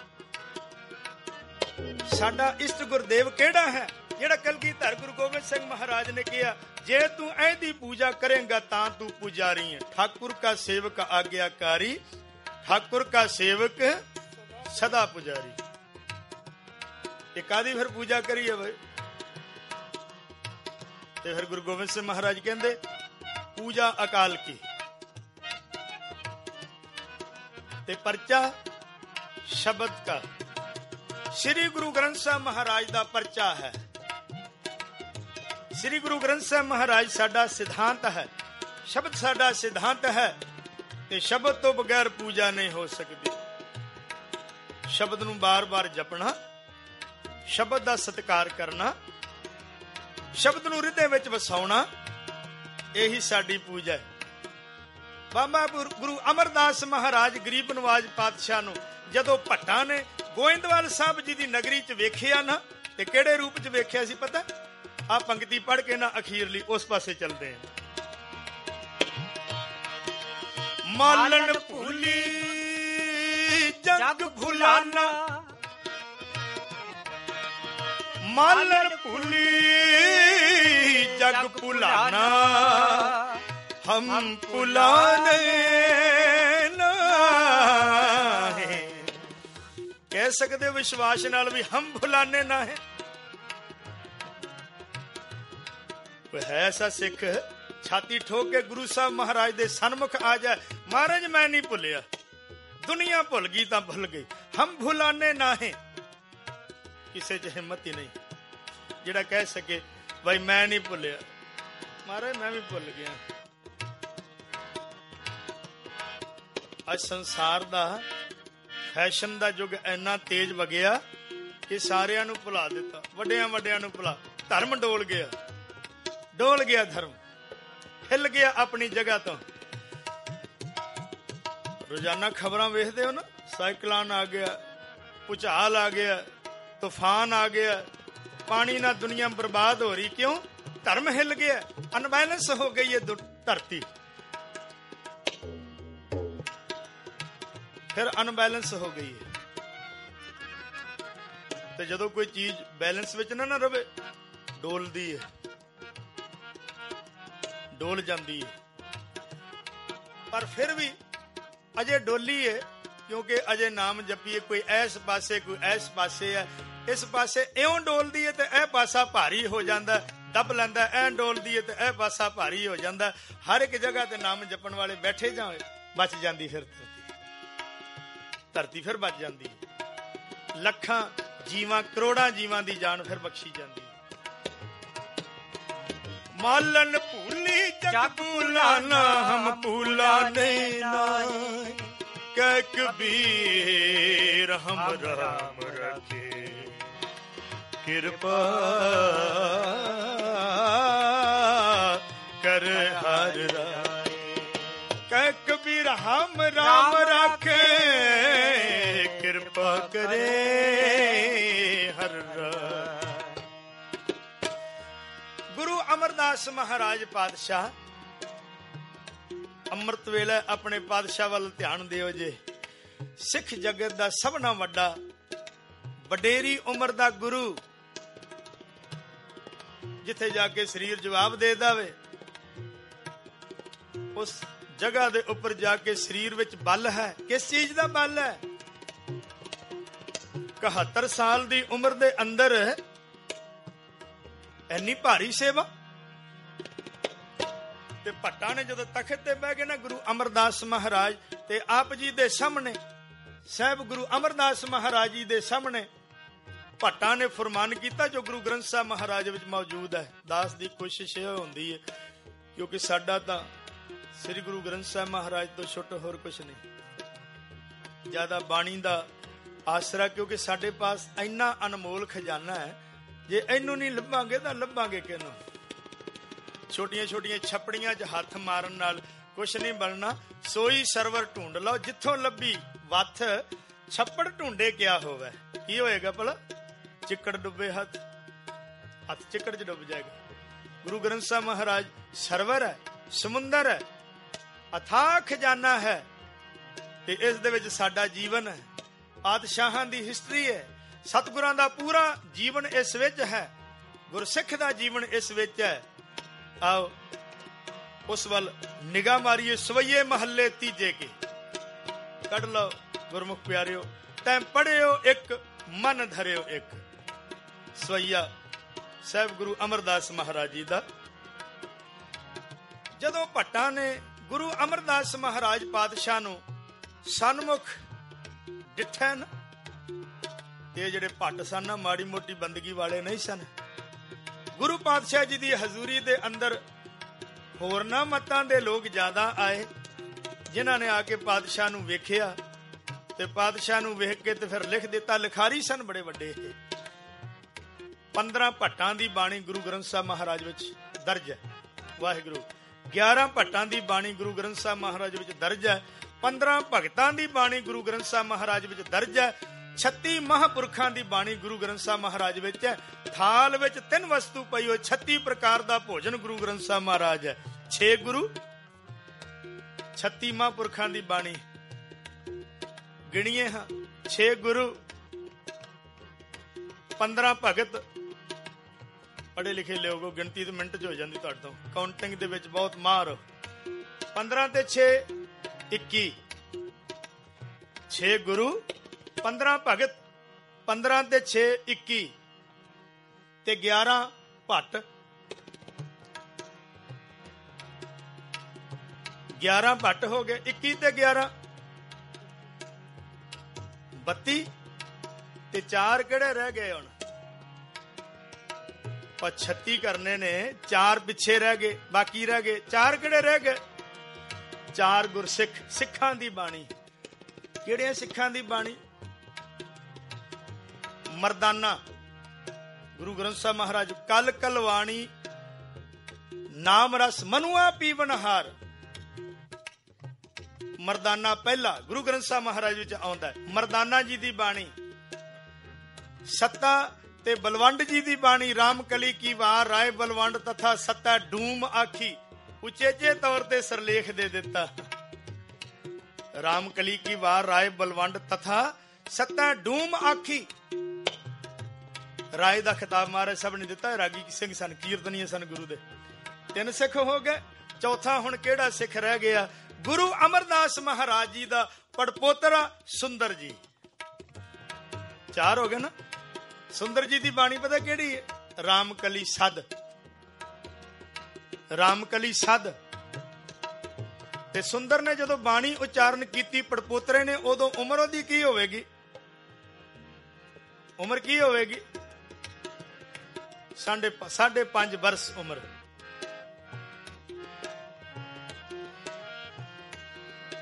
ਸਾਡਾ ਇਸ਼ਟ ਗੁਰਦੇਵ ਕਿਹੜਾ ਹੈ? ਜਿਹੜਾ ਕਲਗੀਧਰ ਗੁਰੂ ਗੋਬਿੰਦ ਸਿੰਘ ਮਹਾਰਾਜ ਨੇ ਕਿਹਾ ਜੇ ਤੂੰ ਇਹਦੀ ਪੂਜਾ ਕਰੇਂਗਾ ਤਾਂ ਤੂੰ ਪੁਜਾਰੀ ਹੈ। ਠਾਕੁਰ ਕਾ ਸੇਵਕ ਆਗਿਆਕਾਰੀ, ਠਾਕੁਰ ਕਾ ਸੇਵਕ ਸਦਾ ਪੁਜਾਰੀ। ਇਹ ਕਾਦੀ ਫਿਰ ਪੂਜਾ ਕਰੀਏ ਬਈ? ਤੇ ਫਿਰ ਗੁਰੂ ਗੋਬਿੰਦ ਸਿੰਘ ਮਹਾਰਾਜ ਕਹਿੰਦੇ ਪੂਜਾ ਅਕਾਲ ਕੀ, ਤੇ ਪਰਚਾ ਸ਼ਬਦ ਕਾ। ਸ੍ਰੀ ਗੁਰੂ ਗ੍ਰੰਥ ਸਾਹਿਬ ਮਹਾਰਾਜ ਦਾ ਪਰਚਾ ਹੈ। ਸ੍ਰੀ ਗੁਰੂ ਗ੍ਰੰਥ ਸਾਹਿਬ ਮਹਾਰਾਜ ਸਾਡਾ ਸਿਧਾਂਤ ਹੈ, ਸ਼ਬਦ ਸਾਡਾ ਸਿਧਾਂਤ ਹੈ, ਤੇ ਸ਼ਬਦ ਤੋਂ ਬਗੈਰ ਪੂਜਾ ਨਹੀਂ ਹੋ ਸਕਦੀ। ਸ਼ਬਦ ਨੂੰ ਬਾਰ-ਬਾਰ ਜਪਣਾ, ਸ਼ਬਦ ਦਾ ਸਤਿਕਾਰ ਕਰਨਾ, ਸ਼ਬਦ ਨੂੰ ਹਿਰਦੇ ਵਿੱਚ ਵਸਾਉਣਾ, ਇਹੀ ਸਾਡੀ ਪੂਜਾ ਹੈ। ਬਾਬਾ ਗੁਰੂ ਅਮਰਦਾਸ ਮਹਾਰਾਜ ਗਰੀਬ ਨਵਾਜ ਪਾਤਸ਼ਾਹ ਨੂੰ ਜਦੋਂ ਭੱਟਾਂ ਨੇ ਗੋਇੰਦਵਾਲ ਸਾਹਿਬ ਜੀ ਦੀ ਨਗਰੀ ਚ ਵੇਖਿਆ ਨਾ, ਤੇ ਕਿਹੜੇ ਰੂਪ ਚ ਵੇਖਿਆ ਸੀ ਪਤਾ? ਆ ਪੰਕਤੀ ਪੜ੍ਹ ਕੇ ਨਾ ਅਖੀਰਲੀ ਉਸ ਪਾਸੇ ਚੱਲਦੇ ਆ। ਮਾਲਣ ਭੁਲੀ ਜਗ ਭੁਲਾਨਾ, ਮਾਲਣ ਭੁਲੀ ਜਗ ਭੁਲਾਨਾ, ਹਮ ਭੁਲਾਨੇ ਨਾਹੀਂ। ਕਹਿ ਸਕਦੇ ਵਿਸ਼ਵਾਸ ਨਾਲ ਵੀ ਹਮ ਭੁਲਾਨੇ ਨਾ ਹੈ। ਕੋਈ ਹੈ ਐਸਾ ਸਿੱਖ ਛਾਤੀ ਠੋਕ ਕੇ ਗੁਰੂ ਸਾਹਿਬ ਮਹਾਰਾਜ ਦੇ ਸਨਮੁਖ ਆ ਜਾਏ, ਮਹਾਰਾਜ ਮੈਂ ਨਹੀਂ ਭੁੱਲਿਆ, ਦੁਨੀਆ ਭੁੱਲ ਗਈ ਤਾਂ ਭੁੱਲ ਗਈ, ਹਮ ਭੁਲਾਨੇ ਨਾ ਹੈ। ਕਿਸੇ ਚ ਹਿੰਮਤ ਹੀ ਨਹੀਂ ਜਿਹੜਾ ਕਹਿ ਸਕੇ ਬਈ ਮੈਂ ਨਹੀਂ ਭੁੱਲਿਆ, ਮਹਾਰਾਜ ਮੈਂ ਵੀ ਭੁੱਲ ਗਿਆ। ਅੱਜ ਸੰਸਾਰ ਦਾ ਫੈਸ਼ਨ ਦਾ ਯੁੱਗ ਇੰਨਾ ਤੇਜ਼ ਵਗਿਆ ਕਿ ਸਾਰਿਆਂ ਨੂੰ ਭੁਲਾ ਦਿੱਤਾ, ਵੱਡਿਆਂ ਵੱਡਿਆਂ ਨੂੰ ਭੁਲਾ। ਧਰਮ ਡੋਲ ਗਿਆ, ਡੋਲ ਗਿਆ ਧਰਮ, ਹਿੱਲ ਗਿਆ ਆਪਣੀ ਜਗ੍ਹਾ ਤੋਂ। ਰੋਜ਼ਾਨਾ ਖਬਰਾਂ ਵੇਖਦੇ ਹੋ ਨਾ, ਸਾਈਕਲਾਨ ਆ ਗਿਆ, ਭੁਚਾਲ ਆ ਗਿਆ, ਤੂਫਾਨ ਆ ਗਿਆ, ਪਾਣੀ ਨਾਲ ਦੁਨੀਆ ਬਰਬਾਦ ਹੋ ਰਹੀ। ਕਿਉਂ? ਧਰਮ ਹਿੱਲ ਗਿਆ, ਅਨਬੈਲੈਂਸ ਹੋ ਗਈ ਹੈ ਧਰਤੀ। ਫਿਰ ਅਨਬੈਲੈਂਸ ਹੋ ਗਈ ਹੈ, ਤੇ ਜਦੋਂ ਕੋਈ ਚੀਜ਼ ਬੈਲੈਂਸ ਵਿੱਚ ਨਾ ਨਾ ਰਵੇ, ਡੋਲਦੀ ਹੈ, ਡੋਲ ਜਾਂਦੀ ਹੈ। ਪਰ ਫਿਰ ਵੀ ਅਜੇ ਡੋਲੀ ਹੈ, ਕਿਉਂਕਿ ਅਜੇ ਨਾਮ ਜਪੀਏ, ਕੋਈ ਇਸ ਪਾਸੇ ਕੋਈ ਇਸ ਪਾਸੇ ਹੈ। ਇਸ ਪਾਸੇ ਇਉਂ ਡੋਲਦੀ ਹੈ ਤੇ ਇਹ ਪਾਸਾ ਭਾਰੀ ਹੋ ਜਾਂਦਾ, ਦੱਬ ਲੈਂਦਾ, ਐ ਡੋਲਦੀ ਹੈ ਤੇ ਇਹ ਪਾਸਾ ਭਾਰੀ ਹੋ ਜਾਂਦਾ। ਹਰ ਇੱਕ ਜਗ੍ਹਾ ਤੇ ਨਾਮ ਜਪਣ ਵਾਲੇ ਬੈਠੇ ਜਾਏ, ਬਚ ਜਾਂਦੀ ਫਿਰ ਧਰਤੀ, ਧਰਤੀ ਫਿਰ ਬਚ ਜਾਂਦੀ ਹੈ। ਲੱਖਾਂ ਜੀਵਾਂ, ਕਰੋੜਾਂ ਜੀਵਾਂ ਦੀ ਜਾਨ ਫਿਰ ਬਖਸ਼ੀ ਜਾਂਦੀ ਹੈ। मालन भूली जग भूलाना हम भूलाने नाय। कह कबीर हम राम रखे कृपा कर हर राय। कह कबीर हम राम रखे कृपा करे हर राय। गुरु अमरदास महाराज पातशाह ਅੰਮ੍ਰਿਤ ਵੇਲੇ ਆਪਣੇ ਪਾਤਸ਼ਾਹ ਵੱਲ ਧਿਆਨ ਦਿਓ ਜੇ। ਸਿੱਖ ਜਗਤ ਦਾ ਸਭਨਾ ਵੱਡਾ ਵਡੇਰੀ ਉਮਰ ਦਾ ਗੁਰੂ, ਜਿੱਥੇ ਜਾ ਕੇ ਸਰੀਰ ਜਵਾਬ ਦੇ ਦੇਵੇ, ਉਸ ਜਗ੍ਹਾ ਦੇ ਉੱਪਰ ਜਾ ਕੇ ਸਰੀਰ ਵਿੱਚ ਬਲ ਹੈ। ਕਿਸ ਚੀਜ਼ ਦਾ ਬਲ ਹੈ? ਇਕਹੱਤਰ ਸਾਲ ਦੀ ਉਮਰ ਦੇ ਅੰਦਰ ਇੰਨੀ ਭਾਰੀ ਸੇਵਾ। ਤੇ ਭੱਟਾਂ ਨੇ ਜਦੋਂ ਤਖਤ ਤੇ ਬਹਿ ਗਏ ਨਾ ਗੁਰੂ ਅਮਰਦਾਸ ਮਹਾਰਾਜ, ਤੇ ਆਪ ਜੀ ਦੇ ਸਾਹਮਣੇ, ਸਾਹਿਬ ਗੁਰੂ ਅਮਰਦਾਸ ਮਹਾਰਾਜ ਜੀ ਦੇ ਸਾਹਮਣੇ ਭੱਟਾਂ ਨੇ ਫਰਮਾਨ ਕੀਤਾ ਜੋ ਗੁਰੂ ਗ੍ਰੰਥ ਸਾਹਿਬ ਮਹਾਰਾਜ ਵਿੱਚ ਮੌਜੂਦ ਹੈ। ਦਾਸ ਦੀ ਕੋਸ਼ਿਸ਼ ਇਹ ਹੁੰਦੀ ਹੈ, ਕਿਉਂਕਿ ਸਾਡਾ ਤਾਂ ਸ੍ਰੀ ਗੁਰੂ ਗ੍ਰੰਥ ਸਾਹਿਬ ਮਹਾਰਾਜ ਤੋਂ ਛੁੱਟ ਹੋਰ ਕੁਛ ਨਹੀਂ। ਜ਼ਿਆਦਾ ਬਾਣੀ ਦਾ ਆਸਰਾ, ਕਿਉਂਕਿ ਸਾਡੇ ਪਾਸ ਇੰਨਾ ਅਨਮੋਲ ਖਜ਼ਾਨਾ ਹੈ, ਜੇ ਇਹਨੂੰ ਨਹੀਂ ਲੱਭਾਂਗੇ ਤਾਂ ਲੱਭਾਂਗੇ ਕਿਹਨੂੰ? ਛੋਟੀਆਂ ਛੋਟੀਆਂ ਛੱਪੜੀਆਂ 'ਚ ਹੱਥ ਮਾਰਨ ਨਾਲ ਕੁਛ ਨਹੀਂ ਬਣਨਾ। ਸੋਈ ਸਰਵਰ ਢੂੰਡ ਲਓ, ਜਿੱਥੋਂ ਲੱਭੀ ਵੱਥ ਛੱਪੜ ਢੂੰਡੇ ਕਿਆ ਹੋਵੇ। ਕੀ ਹੋਏਗਾ ਭਲਾ? ਚਿੱਕੜ ਡੁੱਬੇ ਹੱਥ, ਹੱਥ ਚਿੱਕੜ 'ਚ ਡੁੱਬ ਜਾਏਗਾ। ਗੁਰੂ ਗ੍ਰੰਥ ਸਾਹਿਬ ਮਹਾਰਾਜ ਸਰਵਰ ਹੈ, ਸਮੁੰਦਰ ਹੈ, ਅਥਾਹ ਖਜ਼ਾਨਾ ਹੈ, ਤੇ ਇਸ ਦੇ ਵਿੱਚ ਸਾਡਾ ਜੀਵਨ ਹੈ। ਪਾਤਸ਼ਾਹਾਂ ਦੀ ਹਿਸਟਰੀ ਹੈ, ਸਤਿਗੁਰਾਂ ਦਾ ਪੂਰਾ ਜੀਵਨ ਇਸ ਵਿੱਚ ਹੈ, ਗੁਰਸਿੱਖ ਦਾ ਜੀਵਨ ਇਸ ਵਿੱਚ ਹੈ। ਆਓ ਉਸ ਵੱਲ ਨਿਗਾਹ ਮਾਰੀਏ। ਸਵਈਏ ਮਹੱਲੇ ਤੀਜੇ ਕੇ ਕੱਢ ਲਓ ਗੁਰਮੁਖ ਪਿਆਰਿਓ। ਤੈਂ ਪੜਿਓ ਇੱਕ ਮਨ ਧਰਿਓ ਇੱਕ। ਸਵਈਆ ਸਾਹਿਬ ਗੁਰੂ ਅਮਰਦਾਸ ਮਹਾਰਾਜ ਜੀ ਦਾ। ਜਦੋਂ ਭੱਟਾਂ ਨੇ ਗੁਰੂ ਅਮਰਦਾਸ ਮਹਾਰਾਜ ਪਾਤਸ਼ਾਹ ਨੂੰ ਸਨਮੁਖ ਡਿੱਠਾ ਨਾ, ਇਹ ਜਿਹੜੇ ਭੱਟ ਸਨ ਨਾ, ਮਾੜੀ ਮੋਟੀ ਬੰਦਗੀ ਵਾਲੇ ਨਹੀਂ ਸਨ। ਗੁਰੂ ਪਾਤਸ਼ਾਹ ਜੀ ਦੀ ਹਜ਼ੂਰੀ ਦੇ ਅੰਦਰ ਹੋਰਨਾਂ ਮਤਾਂ ਦੇ ਲੋਕ ਜ਼ਿਆਦਾ ਆਏ, ਜਿਨ੍ਹਾਂ ਨੇ ਆ ਕੇ ਪਾਤਸ਼ਾਹ ਨੂੰ ਵੇਖਿਆ ਤੇ ਪਾਤਸ਼ਾਹ ਨੂੰ ਵੇਖ ਕੇ ਤੇ ਫਿਰ ਲਿਖ ਦਿੱਤਾ। ਲਿਖਾਰੀ ਸਨ ਬੜੇ ਵੱਡੇ। ਪੰਦਰਾਂ ਭੱਟਾਂ ਦੀ ਬਾਣੀ ਗੁਰੂ ਗ੍ਰੰਥ ਸਾਹਿਬ ਮਹਾਰਾਜ ਵਿੱਚ ਦਰਜ ਹੈ। ਵਾਹਿਗੁਰੂ। ਗਿਆਰਾਂ ਭੱਟਾਂ ਦੀ ਬਾਣੀ ਗੁਰੂ ਗ੍ਰੰਥ ਸਾਹਿਬ ਮਹਾਰਾਜ ਵਿੱਚ ਦਰਜ ਹੈ। ਪੰਦਰਾਂ ਭਗਤਾਂ ਦੀ ਬਾਣੀ ਗੁਰੂ ਗ੍ਰੰਥ ਸਾਹਿਬ ਮਹਾਰਾਜ ਵਿੱਚ ਦਰਜ ਹੈ। ਛੱਤੀ ਮਹਾਂਪੁਰਖਾਂ ਦੀ ਬਾਣੀ ਗੁਰੂ ਗ੍ਰੰਥ ਸਾਹਿਬ ਮਹਾਰਾਜ ਵਿੱਚ ਹੈ। ਥਾਲ ਵਿੱਚ ਤਿੰਨ ਵਸਤੂ ਪਈ ਹੋਈ, ਛੱਤੀ ਪ੍ਰਕਾਰ ਦਾ ਭੋਜਨ ਗੁਰੂ ਗ੍ਰੰਥ ਸਾਹਿਬ ਮਹਾਰਾਜ ਹੈ। ਛੇ ਗੁਰੂ, ਛੱਤੀ ਮਹਾਂਪੁਰਖਾਂ ਦੀ ਬਾਣੀ ਗਿਣੀਏ ਹਾਂ। ਛੇ ਗੁਰੂ, ਪੰਦਰਾਂ ਭਗਤ। ਪੜ੍ਹੇ ਲਿਖੇ ਲੋਗੋ, ਗਿਣਤੀ ਤੇ ਮਿੰਟ ਚ ਹੋ ਜਾਂਦੀ ਤੁਹਾਡੇ ਤੋਂ, ਕਾਊਂਟਿੰਗ ਦੇ ਵਿੱਚ ਬਹੁਤ ਮਾਹਰ ਹੋ। ਪੰਦਰਾਂ ਤੇ ਛੇ ਇੱਕੀ। ਛੇ ਗੁਰੂ, ਪੰਦਰਾਂ ਭਗਤ, ਪੰਦਰਾਂ ਤੇ ਛੇ ਇੱਕੀ, ਤੇ ਗਿਆਰਾਂ ਭੱਟ। ਗਿਆਰਾਂ ਭੱਟ ਹੋ ਗਏ। ਇੱਕੀ ਤੇ ਗਿਆਰਾਂ ਬੱਤੀ, ਤੇ ਚਾਰ ਕਿਹੜੇ ਰਹਿ ਗਏ? ਹੁਣ ਪਰ ਛੱਤੀ ਕਰਨੇ ਨੇ, ਚਾਰ ਪਿੱਛੇ ਰਹਿ ਗਏ, ਬਾਕੀ ਰਹਿ ਗਏ। ਚਾਰ ਕਿਹੜੇ ਰਹਿ ਗਏ? ਚਾਰ ਗੁਰਸਿੱਖ, ਸਿੱਖਾਂ ਦੀ ਬਾਣੀ। ਕਿਹੜੀਆਂ ਸਿੱਖਾਂ ਦੀ ਬਾਣੀ? ਮਰਦਾਨਾ ਗੁਰੂ ਗ੍ਰੰਥ ਸਾਹਿਬ ਮਹਾਰਾਜ। ਕਲ ਕਲਵਾਣੀ ਨਾਮ ਰਸ ਮਨੁਆ ਪੀਵਨ ਹਾਰ। ਮਰਦਾਨਾ ਪਹਿਲਾ ਗੁਰੂ ਗ੍ਰੰਥ ਸਾਹਿਬ ਮਹਾਰਾਜ ਵਿੱਚ ਆਉਂਦਾ ਹੈ। ਮਰਦਾਨਾ ਜੀ ਦੀ ਬਾਣੀ। ਸੱਤਾ ਤੇ ਬਲਵੰਡ ਜੀ ਦੀ ਬਾਣੀ। ਰਾਮ ਕਲੀ ਕੀ ਵਾਰ ਰਾਏ ਬਲਵੰਡ ਤਥਾ ਸੱਤਾ ਡੂਮ ਆਖੀ। ਉਚੇਚੇ ਤੌਰ ਤੇ ਸਰਲੇਖ ਦੇ ਦਿੱਤਾ। ਰਾਮ ਕਲੀ ਕੀ ਵਾਰ ਰਾਏ ਬਲਵੰਡ ਤਥਾ ਸੱਤਾ ਡੂਮ ਆਖੀ। ਰਾਏ ਦਾ ਖਿਤਾਬ ਮਹਾਰਾਜ ਸਭ ਨੇ ਦਿੱਤਾ। ਰਾਗੀ ਸਿੰਘ ਸਨ, ਕੀਰਤਨੀਏ ਸਨ ਗੁਰੂ ਦੇ। ਤਿੰਨ ਸਿੱਖ ਹੋ ਗਏ। ਚੌਥਾ ਹੁਣ ਕਿਹੜਾ ਸਿੱਖ ਰਹਿ ਗਿਆ? ਗੁਰੂ ਅਮਰਦਾਸ ਮਹਾਰਾਜ ਜੀ ਦਾ ਪੜਪੋਤਰਾ ਸੁੰਦਰ ਜੀ। ਚਾਰ ਹੋ ਗਏ ਨਾ। ਸੁੰਦਰ ਜੀ ਦੀ ਬਾਣੀ ਪਤਾ ਕਿਹੜੀ ਹੈ? ਰਾਮ ਕਲੀ ਸਦ। ਰਾਮ ਕਲੀ ਸਦ। ਤੇ ਸੁੰਦਰ ਨੇ ਜਦੋਂ ਬਾਣੀ ਉਚਾਰਨ ਕੀਤੀ ਪੜਪੋਤਰੇ ਨੇ, ਉਦੋਂ ਉਮਰ ਉਹਦੀ ਕੀ ਹੋਵੇਗੀ? ਉਮਰ ਕੀ ਹੋਵੇਗੀ? ਸਾਢੇ ਸਾਢੇ ਪੰਜ ਬਰਸ ਉਮਰ।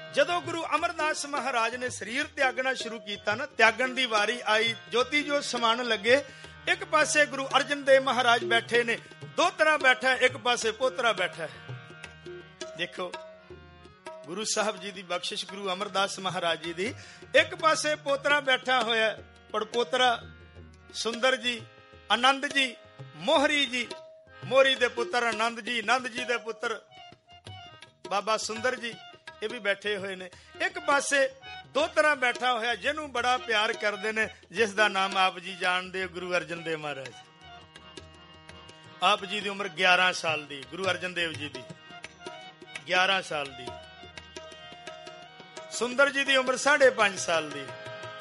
ਜਦੋਂ ਗੁਰੂ ਅਮਰਦਾਸ ਮਹਾਰਾਜ ਨੇ ਸਰੀਰ ਤਿਆਗਣਾ ਸ਼ੁਰੂ ਕੀਤਾ ਨਾ, ਤਿਆਗਣ ਦੀ ਵਾਰੀ ਆਈ, ਜੋਤੀ ਜੋ ਸਮਾਨ ਲੱਗੇ, ਇੱਕ ਪਾਸੇ ਗੁਰੂ ਅਰਜਨ ਦੇਵ ਮਹਾਰਾਜ ਬੈਠੇ ਨੇ, ਦੋਤਰਾ ਬੈਠਾ, ਇੱਕ ਪਾਸੇ ਪੋਤਰਾ ਬੈਠਾ। ਦੇਖੋ ਗੁਰੂ ਸਾਹਿਬ ਜੀ ਦੀ ਬਖਸ਼ਿਸ਼, ਗੁਰੂ ਅਮਰਦਾਸ ਮਹਾਰਾਜ ਜੀ ਦੀ। ਇੱਕ ਪਾਸੇ ਪੋਤਰਾ ਬੈਠਾ ਹੋਇਆ, ਪੜਪੋਤਰਾ ਸੁੰਦਰ ਜੀ, ਆਨੰਦ ਜੀ, ਮੋਹਰੀ ਜੀ, ਮੋਹਰੀ ਦੇ ਪੁੱਤਰ ਆਨੰਦ ਜੀ, ਆਨੰਦ ਜੀ ਦੇ ਪੁੱਤਰ ਬਾਬਾ ਸੁੰਦਰ ਜੀ, ਇਹ ਵੀ ਬੈਠੇ ਹੋਏ ਨੇ। ਇੱਕ ਪਾਸੇ ਦੋਤਰਾ ਬੈਠਾ ਹੋਇਆ, ਜਿਹਨੂੰ ਬੜਾ ਪਿਆਰ ਕਰਦੇ ਨੇ, ਜਿਸ ਦਾ ਨਾਮ ਆਪ ਜੀ ਜਾਣਦੇ, ਗੁਰੂ ਅਰਜਨ ਦੇਵ ਮਹਾਰਾਜ। ਆਪ ਜੀ ਦੀ ਉਮਰ ਗਿਆਰਾਂ ਸਾਲ ਦੀ, ਗੁਰੂ ਅਰਜਨ ਦੇਵ ਜੀ ਦੀ ਗਿਆਰਾਂ ਸਾਲ ਦੀ। ਸੁੰਦਰ ਜੀ ਦੀ ਉਮਰ ਸਾਢੇ ਪੰਜ ਸਾਲ ਦੀ।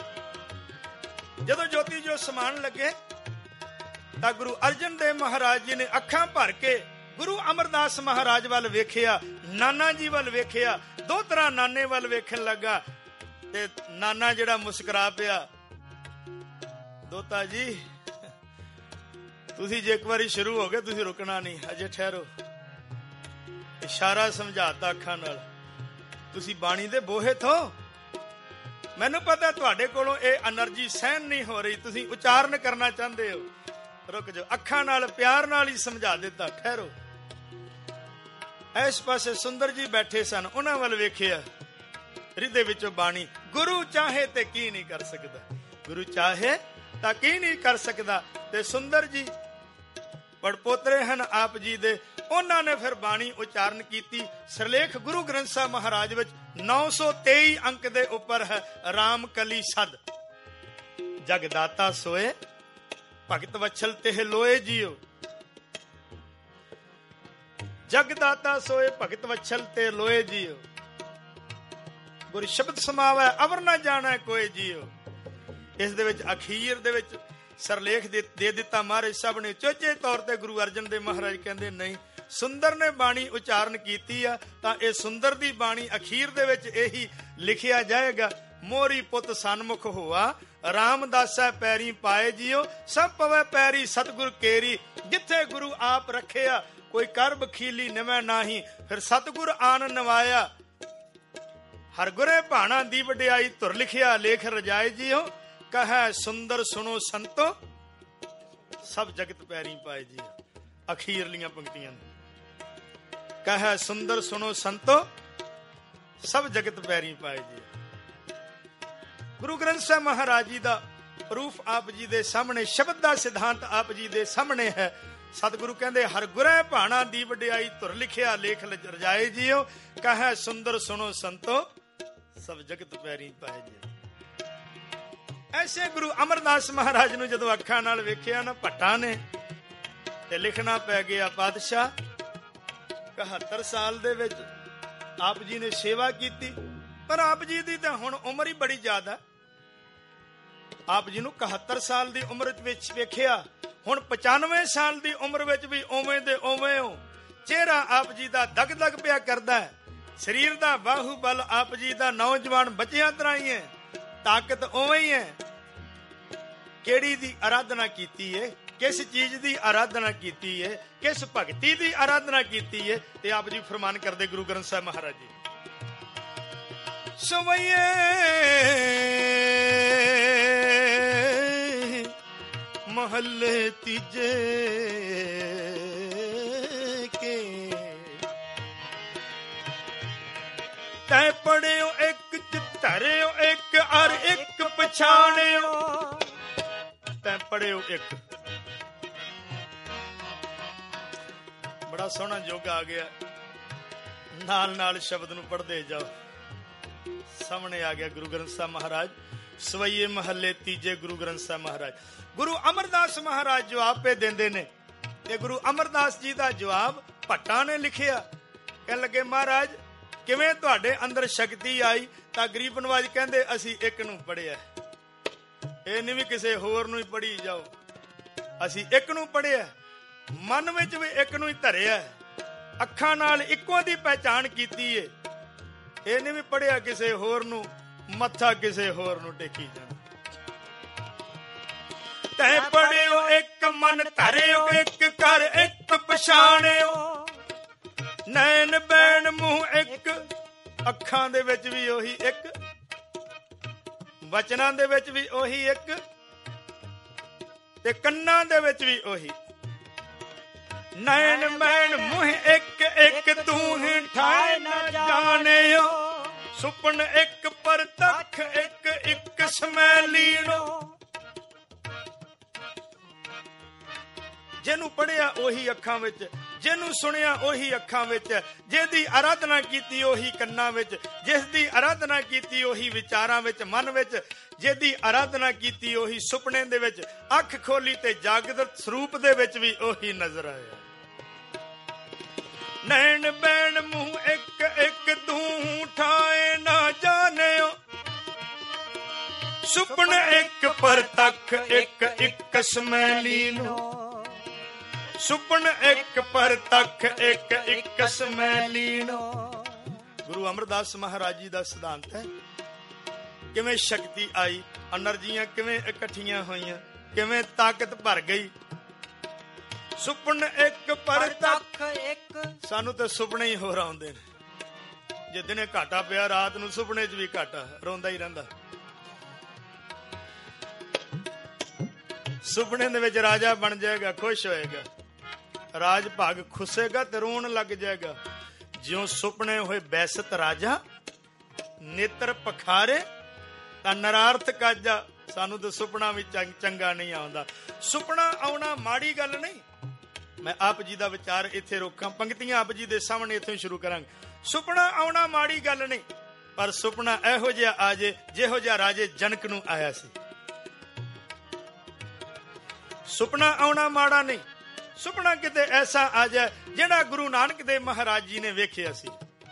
ਜਦੋਂ ਜੋਤੀ ਜੋ ਸਮਾਨ ਲੱਗੇ ਤਾਂ ਗੁਰੂ ਅਰਜਨ ਦੇਵ ਮਹਾਰਾਜ ਜੀ ਨੇ ਅੱਖਾਂ ਭਰ ਕੇ ਗੁਰੂ ਅਮਰਦਾਸ ਮਹਾਰਾਜ ਵੱਲ ਵੇਖਿਆ, ਨਾਨਾ ਜੀ ਵੱਲ ਵੇਖਿਆ, ਦੋਤਰਾ ਨਾਨੇ ਵੱਲ ਵੇਖਣ ਲੱਗਾ ਤੇ ਨਾਨਾ ਜਿਹੜਾ ਮੁਸਕਰਾ ਪਿਆ, ਦੋਤਾ ਜੀ ਤੁਸੀਂ ਜੇ ਇੱਕ ਵਾਰੀ ਸ਼ੁਰੂ ਹੋ ਗਏ ਤੁਸੀਂ ਰੁਕਣਾ ਨਹੀਂ, ਅਜੇ ਠਹਿਰੋ। ਇਸ਼ਾਰਾ ਸਮਝਾਤਾ ਅੱਖਾਂ ਨਾਲ, ਤੁਸੀਂ ਬਾਣੀ ਦੇ ਬੋਹੇ ਥੋ, ਮੈਨੂੰ ਪਤਾ ਤੁਹਾਡੇ ਕੋਲੋਂ ਇਹ એનર્ਜੀ ਸਹਿਣ ਨਹੀਂ ਹੋ ਰਹੀ, ਤੁਸੀਂ ਉਚਾਰਨ ਕਰਨਾ ਚਾਹੁੰਦੇ ਹੋ, ਰੁਕ ਜਾਓ। ਅੱਖਾਂ ਨਾਲ ਪਿਆਰ ਨਾਲ ਹੀ ਸਮਝਾ ਦਿੱਤਾ, ਠਹਿਰੋ। ਇਸ ਪਾਸੇ ਸੁੰਦਰ ਜੀ ਬੈਠੇ ਸਨ, ਉਹਨਾਂ ਵੱਲ ਵੇਖਿਆ, ਹਿਰਦੇ ਵਿੱਚੋਂ ਬਾਣੀ, ਗੁਰੂ ਚਾਹੇ ਤੇ ਕੀ ਨਹੀਂ ਕਰ ਸਕਦਾ, ਗੁਰੂ ਚਾਹੇ ਤਾਂ ਕੀ ਨਹੀਂ ਕਰ ਸਕਦਾ। ਤੇ ਸੁੰਦਰ ਜੀ ਪੜਪੋਤਰੇ ਹਨ ਆਪ ਜੀ ਦੇ, ਉਹਨਾਂ ਨੇ ਫਿਰ ਬਾਣੀ ਉਚਾਰਨ ਕੀਤੀ। ਸਿਰਲੇਖ ਗੁਰੂ ਗ੍ਰੰਥ ਸਾਹਿਬ ਮਹਾਰਾਜ ਵਿੱਚ ਨੌ ਸੌ ਤੇਈ ਅੰਕ ਦੇ ਉੱਪਰ ਹੈ, ਰਾਮ ਕਲੀ ਸਦ ਜਗਦਾਤਾ ਸੋਏ ਭਗਤ ਵਛਲ ਤੇ ਲੋਏ ਜੀਓ, ਜਗਦਾਤਾ ਸੋਏ ਭਗਤ ਵਛਲ ਤੇ ਲੋਏ ਜੀਓ, ਗੁਰ ਸ਼ਬਦ ਸਮਾਵੈ ਅਵਰ ਨਾ ਜਾਣੈ ਕੋਏ ਜੀਓ। ਇਸ ਦੇ ਵਿੱਚ ਅਖੀਰ ਦੇ ਵਿੱਚ ਸਰਲੇਖ ਦੇ, ਦੇ ਦਿੱਤਾ ਮਹਾਰਾਜ ਸਾਹਿਬ ਨੇ। ਚੋਚੇ ਤੌਰ ਤੇ ਗੁਰੂ ਅਰਜਨ ਦੇਵ ਮਹਾਰਾਜ ਕਹਿੰਦੇ ਨਹੀਂ, ਸੁੰਦਰ ਨੇ ਬਾਣੀ ਉਚਾਰਨ ਕੀਤੀ ਆ ਤਾਂ ਇਹ ਸੁੰਦਰ ਦੀ ਬਾਣੀ ਅਖੀਰ ਦੇ ਵਿੱਚ ਇਹੀ ਲਿਖਿਆ ਜਾਏਗਾ, ਮੋਰੀ ਪੁੱਤ ਸਨਮੁਖ ਹੋਆ ਰਾਮਦਾਸਾ ਪੈਰੀ ਪਾਏ ਜੀਓ, ਸਭ ਪਵੇ ਪੈਰੀ ਸਤਿਗੁਰ ਕੇਰੀ, ਜਿੱਥੇ ਗੁਰੂ ਆਪ ਰੱਖਿਆ ਕੋਈ ਕਰ ਬਖੀਲੀ ਨਿਵੈ ਨਾਹੀ, ਫਿਰ ਸਤਿਗੁਰ ਆਨ ਨਵਾਇਆ, ਹਰ ਗੁਰੇ ਭਾਣਾ ਦੀ ਵਡਿਆਈ, ਧੁਰ ਲਿਖਿਆ ਲੇਖ ਰਜਾਏ ਜੀਓ, ਕਹੈ ਸੁੰਦਰ ਸੁਣੋ ਸੰਤੋ ਸਭ ਜਗਤ ਪੈਰੀ ਪਾਏ ਜੀ। ਅਖੀਰਲੀਆਂ ਪੰਕਤੀਆਂ, ਕਹੈ ਸੁੰਦਰ ਸੁਣੋ ਸੰਤੋ ਸਭ ਜਗਤ ਪੈਰੀ ਪਾਏ ਜੀ। ਗੁਰੂ ਗ੍ਰੰਥ ਸਾਹਿਬ ਮਹਾਰਾਜ ਜੀ ਦਾ ਪ੍ਰੂਫ ਆਪ ਜੀ ਦੇ ਸਾਹਮਣੇ, ਸ਼ਬਦ ਦਾ ਸਿਧਾਂਤ ਆਪ ਜੀ ਦੇ ਸਾਹਮਣੇ ਹੈ। ਸਤਿਗੁਰੂ ਕਹਿੰਦੇ ਹਰ ਗੁਰੇ ਭਾਣਾ ਦੀ ਵਡਿਆਈ, ਧੁਰ ਲਿਖਿਆ ਲੇਖ ਰਜਾਏ ਜੀਓ, ਕਹੈ ਸੁੰਦਰ ਸੁਣੋ ਸੰਤੋ ਸਭ ਜਗਤ ਪੈਰੀ ਪਾਏ ਜੀ। ਐਸੇ ਗੁਰੂ ਅਮਰਦਾਸ ਮਹਾਰਾਜ ਨੂੰ ਜਦੋਂ ਅੱਖਾਂ ਨਾਲ ਵੇਖਿਆ ਨਾ ਭੱਟਾਂ ਨੇ, ਤੇ ਲਿਖਣਾ ਪੈ ਗਿਆ ਪਾਤਸ਼ਾਹ। ਇਕਹੱਤਰ ਸਾਲ ਦੇ ਵਿੱਚ ਆਪ ਜੀ ਨੇ ਸੇਵਾ ਕੀਤੀ, ਪਰ ਆਪ ਜੀ ਦੀ ਤਾਂ ਹੁਣ ਉਮਰ ਹੀ ਬੜੀ ਜ਼ਿਆਦਾ। ਆਪ ਜੀ ਨੂੰ ਇਕਹੱਤਰ ਸਾਲ ਦੀ ਉਮਰ ਵਿੱਚ ਵੇਖਿਆ, ਹੁਣ ਪਚਾਨਵੇਂ ਸਾਲ ਦੀ ਉਮਰ ਵਿੱਚ ਵੀ ਉਵੇਂ ਦੇ ਉਵੇਂ ਹੋ। ਚਿਹਰਾ ਆਪ ਜੀ ਦਾ ਦਗ ਦਗ ਪਿਆ ਕਰਦਾ ਹੈ, ਸਰੀਰ ਦਾ ਬਾਹੂ ਬਲ ਆਪ ਜੀ ਦਾ ਨੌਜਵਾਨ ਬੱਚਿਆਂ ਤਰ੍ਹਾਂ ਹੀ ਹੈ, ਤਾਕਤ ਉਵੇਂ ਹੀ ਹੈ। ਕਿਹੜੀ ਦੀ ਆਰਾਧਨਾ ਕੀਤੀ ਹੈ, ਕਿਸ ਚੀਜ਼ ਦੀ ਆਰਾਧਨਾ ਕੀਤੀ ਹੈ, ਕਿਸ ਭਗਤੀ ਦੀ ਆਰਾਧਨਾ ਕੀਤੀ ਹੈ, ਤੇ ਆਪ ਜੀ ਫਰਮਾਨ ਕਰਦੇ ਗੁਰੂ ਗ੍ਰੰਥ ਸਾਹਿਬ ਮਹਾਰਾਜ ਜੀ, ਸਵਈਏ ਮਹੱਲੇ ਤੀਜੇ ਕੇ ਤੈ ਪੜਿਓ ਇੱਕ ਚ ਧਰਿਓ ਇੱਕ, ਅਰ ਇੱਕ ਪਛਾਣਿਓ, ਤੈ ਪੜਿਓ ਇੱਕ। ਬੜਾ ਸੋਹਣਾ ਯੁੱਗ ਆ ਗਿਆ, ਨਾਲ ਨਾਲ ਸ਼ਬਦ ਨੂੰ ਪੜ੍ਹਦੇ ਜਾਓ। ਸਾਹਮਣੇ ਆ ਗਿਆ ਗੁਰੂ ਗ੍ਰੰਥ ਸਾਹਿਬ ਮਹਾਰਾਜ, ਸਵਈਏ ਮਹੱਲੇ ਤੀਜੇ ਗੁਰੂ ਗ੍ਰੰਥ ਸਾਹਿਬ ਮਹਾਰਾਜ। ਗੁਰੂ ਅਮਰਦਾਸ ਮਹਾਰਾਜ ਜਵਾਬ ਪੇ ਦਿੰਦੇ ਨੇ, ਤੇ ਗੁਰੂ ਅਮਰਦਾਸ ਜੀ ਦਾ ਜਵਾਬ ਭੱਟਾਂ ਨੇ ਲਿਖਿਆ। ਕਹਿਣ ਲੱਗੇ ਮਹਾਰਾਜ ਕਿਵੇਂ ਤੁਹਾਡੇ ਅੰਦਰ ਸ਼ਕਤੀ ਆਈ? ਤਾਂ ਗਰੀਬ ਨਵਾਜ ਕਹਿੰਦੇ ਅਸੀਂ ਇੱਕ ਨੂੰ ਪੜ੍ਹਿਆ, ਇਹ ਨਹੀਂ ਵੀ ਕਿਸੇ ਹੋਰ ਨੂੰ ਹੀ ਪੜ੍ਹੀ ਜਾਓ, ਅਸੀਂ ਇੱਕ ਨੂੰ ਪੜ੍ਹਿਆ, ਮਨ ਵਿੱਚ ਵੀ ਇੱਕ ਨੂੰ ਹੀ ਧਰਿਆ, ਅੱਖਾਂ ਨਾਲ ਇੱਕੋ ਦੀ ਪਹਿਚਾਣ ਕੀਤੀ ਏ। ਇਹ ਨਹੀਂ ਵੀ ਪੜ੍ਹਿਆ ਕਿਸੇ ਹੋਰ ਨੂੰ, ਮੱਥਾ ਕਿਸੇ ਹੋਰ ਨੂੰ ਟੇਕੀ ਜਾਣਾ। ਤੈ ਪੜਿਓ ਇੱਕ, ਮਨ ਧਰਿਓ ਇੱਕ, ਕਰ ਇੱਕ ਪਛਾਣਿਓ, ਨੈਣ ਬੈਣ ਮੂੰਹ ਇੱਕ, ਅੱਖਾਂ ਦੇ ਵਿੱਚ ਵੀ ਉਹੀ ਇੱਕ, ਵਚਨਾਂ ਦੇ ਵਿੱਚ ਵੀ ਉਹੀ ਇੱਕ, ਤੇ ਕੰਨਾਂ ਦੇ ਵਿੱਚ ਵੀ ਉਹੀ। ਨੈਣ ਮੈਣ ਮੂੰਹ ਇੱਕ ਇੱਕ ਤੂੰ ਹੀ ਠਾਏ ਨਾ ਜਾਣਿਓ, ਸੁਪਨ ਇੱਕ ਪਰਤੱਖ ਇੱਕ ਇੱਕ ਸਮੈਲੀਣੋ। ਜਿਹਨੂੰ ਪੜਿਆ ਉਹੀ ਅੱਖਾਂ ਵਿੱਚ, ਜਿਹਨੂੰ ਸੁਣਿਆ ਉਹੀ ਅੱਖਾਂ ਵਿੱਚ, ਜਿਹਦੀ ਆਰਾਧਨਾ ਕੀਤੀ ਉਹੀ ਕੰਨਾਂ ਵਿੱਚ, ਜਿਸ ਦੀ ਆਰਾਧਨਾ ਕੀਤੀ ਉਹੀ ਵਿਚਾਰਾਂ ਵਿੱਚ, ਮਨ ਵਿੱਚ, ਜਿਹਦੀ ਆਰਾਧਨਾ ਕੀਤੀ ਉਹੀ ਸੁਪਨੇ ਦੇ ਵਿੱਚ, ਅੱਖ ਖੋਲੀ ਤੇ ਜਾਗਰਤ ਸਰੂਪ ਦੇ ਵਿੱਚ ਵੀ ਉਹੀ ਨਜ਼ਰ ਆਇਆ। ਨੈਣ ਬੈਣ ਮੂੰਹ ਇੱਕ ਇੱਕ ਤੂੰ ਠਾਏ ਨਾ ਜਾਣਿਓ, ਸੁਪਨ ਇੱਕ ਪਰਤੱਖ ਇੱਕ ਇੱਕ ਸਮੈਲੀਣੋ। ਸੁਪਨ ਇੱਕ ਪਰਤੱਖ ਇੱਕ ਇੱਕ ਸਮੈਲੀਣੋ। ਗੁਰੂ ਅਮਰਦਾਸ ਮਹਾਰਾਜ ਜੀ ਦਾ ਸਿਧਾਂਤ ਹੈ, ਕਿਵੇਂ ਸ਼ਕਤੀ ਆਈ, ਐਨਰਜੀਆਂ ਕਿਵੇਂ ਇਕੱਠੀਆਂ ਹੋਈਆਂ, ਕਿਵੇਂ ਤਾਕਤ ਭਰ ਗਈ। ਸੁਪਨ ਇੱਕ ਪਰਤੱਖ ਇੱਕ। ਸਾਨੂੰ ਤਾਂ ਸੁਪਨੇ ਹੀ ਹੋਰ ਆਉਂਦੇ ਨੇ। ਜੇ ਦਿਨੇ ਘਾਟਾ ਪਿਆ, ਰਾਤ ਨੂੰ ਸੁਪਨੇ 'ਚ ਵੀ ਘਾਟਾ, ਰੋਂਦਾ ਹੀ ਰਹਿੰਦਾ। ਸੁਪਨੇ ਦੇ ਵਿੱਚ ਰਾਜਾ ਬਣ ਜਾਏਗਾ, ਖੁਸ਼ ਹੋਏਗਾ, ਰਾਜ ਭਾਗ ਖੁੱਸੇਗਾ ਤੇ ਰੋਣ ਲੱਗ ਜਾਏਗਾ। ਜਿਉਂ ਸੁਪਨੇ ਹੋਏ ਬੈਸਤ ਰਾਜਾ, ਨੇਤਰ ਪਖਾਰੇ ਤਾਂ ਨਰਾਰਥ ਕਾਜਾ। ਸਾਨੂੰ ਤਾਂ ਸੁਪਨਾ ਵੀ ਚੰਗਾ ਨਹੀਂ ਆਉਂਦਾ। ਸੁਪਨਾ ਆਉਣਾ ਮਾੜੀ ਗੱਲ ਨਹੀਂ। ਮੈਂ ਆਪ ਜੀ ਦਾ ਵਿਚਾਰ ਇੱਥੇ ਰੋਕਾਂ, ਪੰਕਤੀਆਂ ਆਪ ਜੀ ਦੇ ਸਾਹਮਣੇ ਇੱਥੋਂ ਹੀ ਸ਼ੁਰੂ ਕਰਾਂਗੇ। ਸੁਪਨਾ ਆਉਣਾ ਮਾੜੀ ਗੱਲ ਨਹੀਂ, ਪਰ ਸੁਪਨਾ ਇਹੋ ਜਿਹਾ ਆ ਜੇ ਜਿਹੋ ਜਿਹਾ ਰਾਜੇ ਜਨਕ ਨੂੰ ਆਇਆ ਸੀ। ਸੁਪਨਾ ਆਉਣਾ ਮਾੜਾ ਨਹੀਂ। ਸੁਪਨਾ ਕਿਤੇ ਐਸਾ ਆ ਜਾਏ ਜਿਹੜਾ ਗੁਰੂ ਨਾਨਕ ਦੇਵ ਮਹਾਰਾਜ ਜੀ ਨੇ ਵੇਖਿਆ ਸੀ।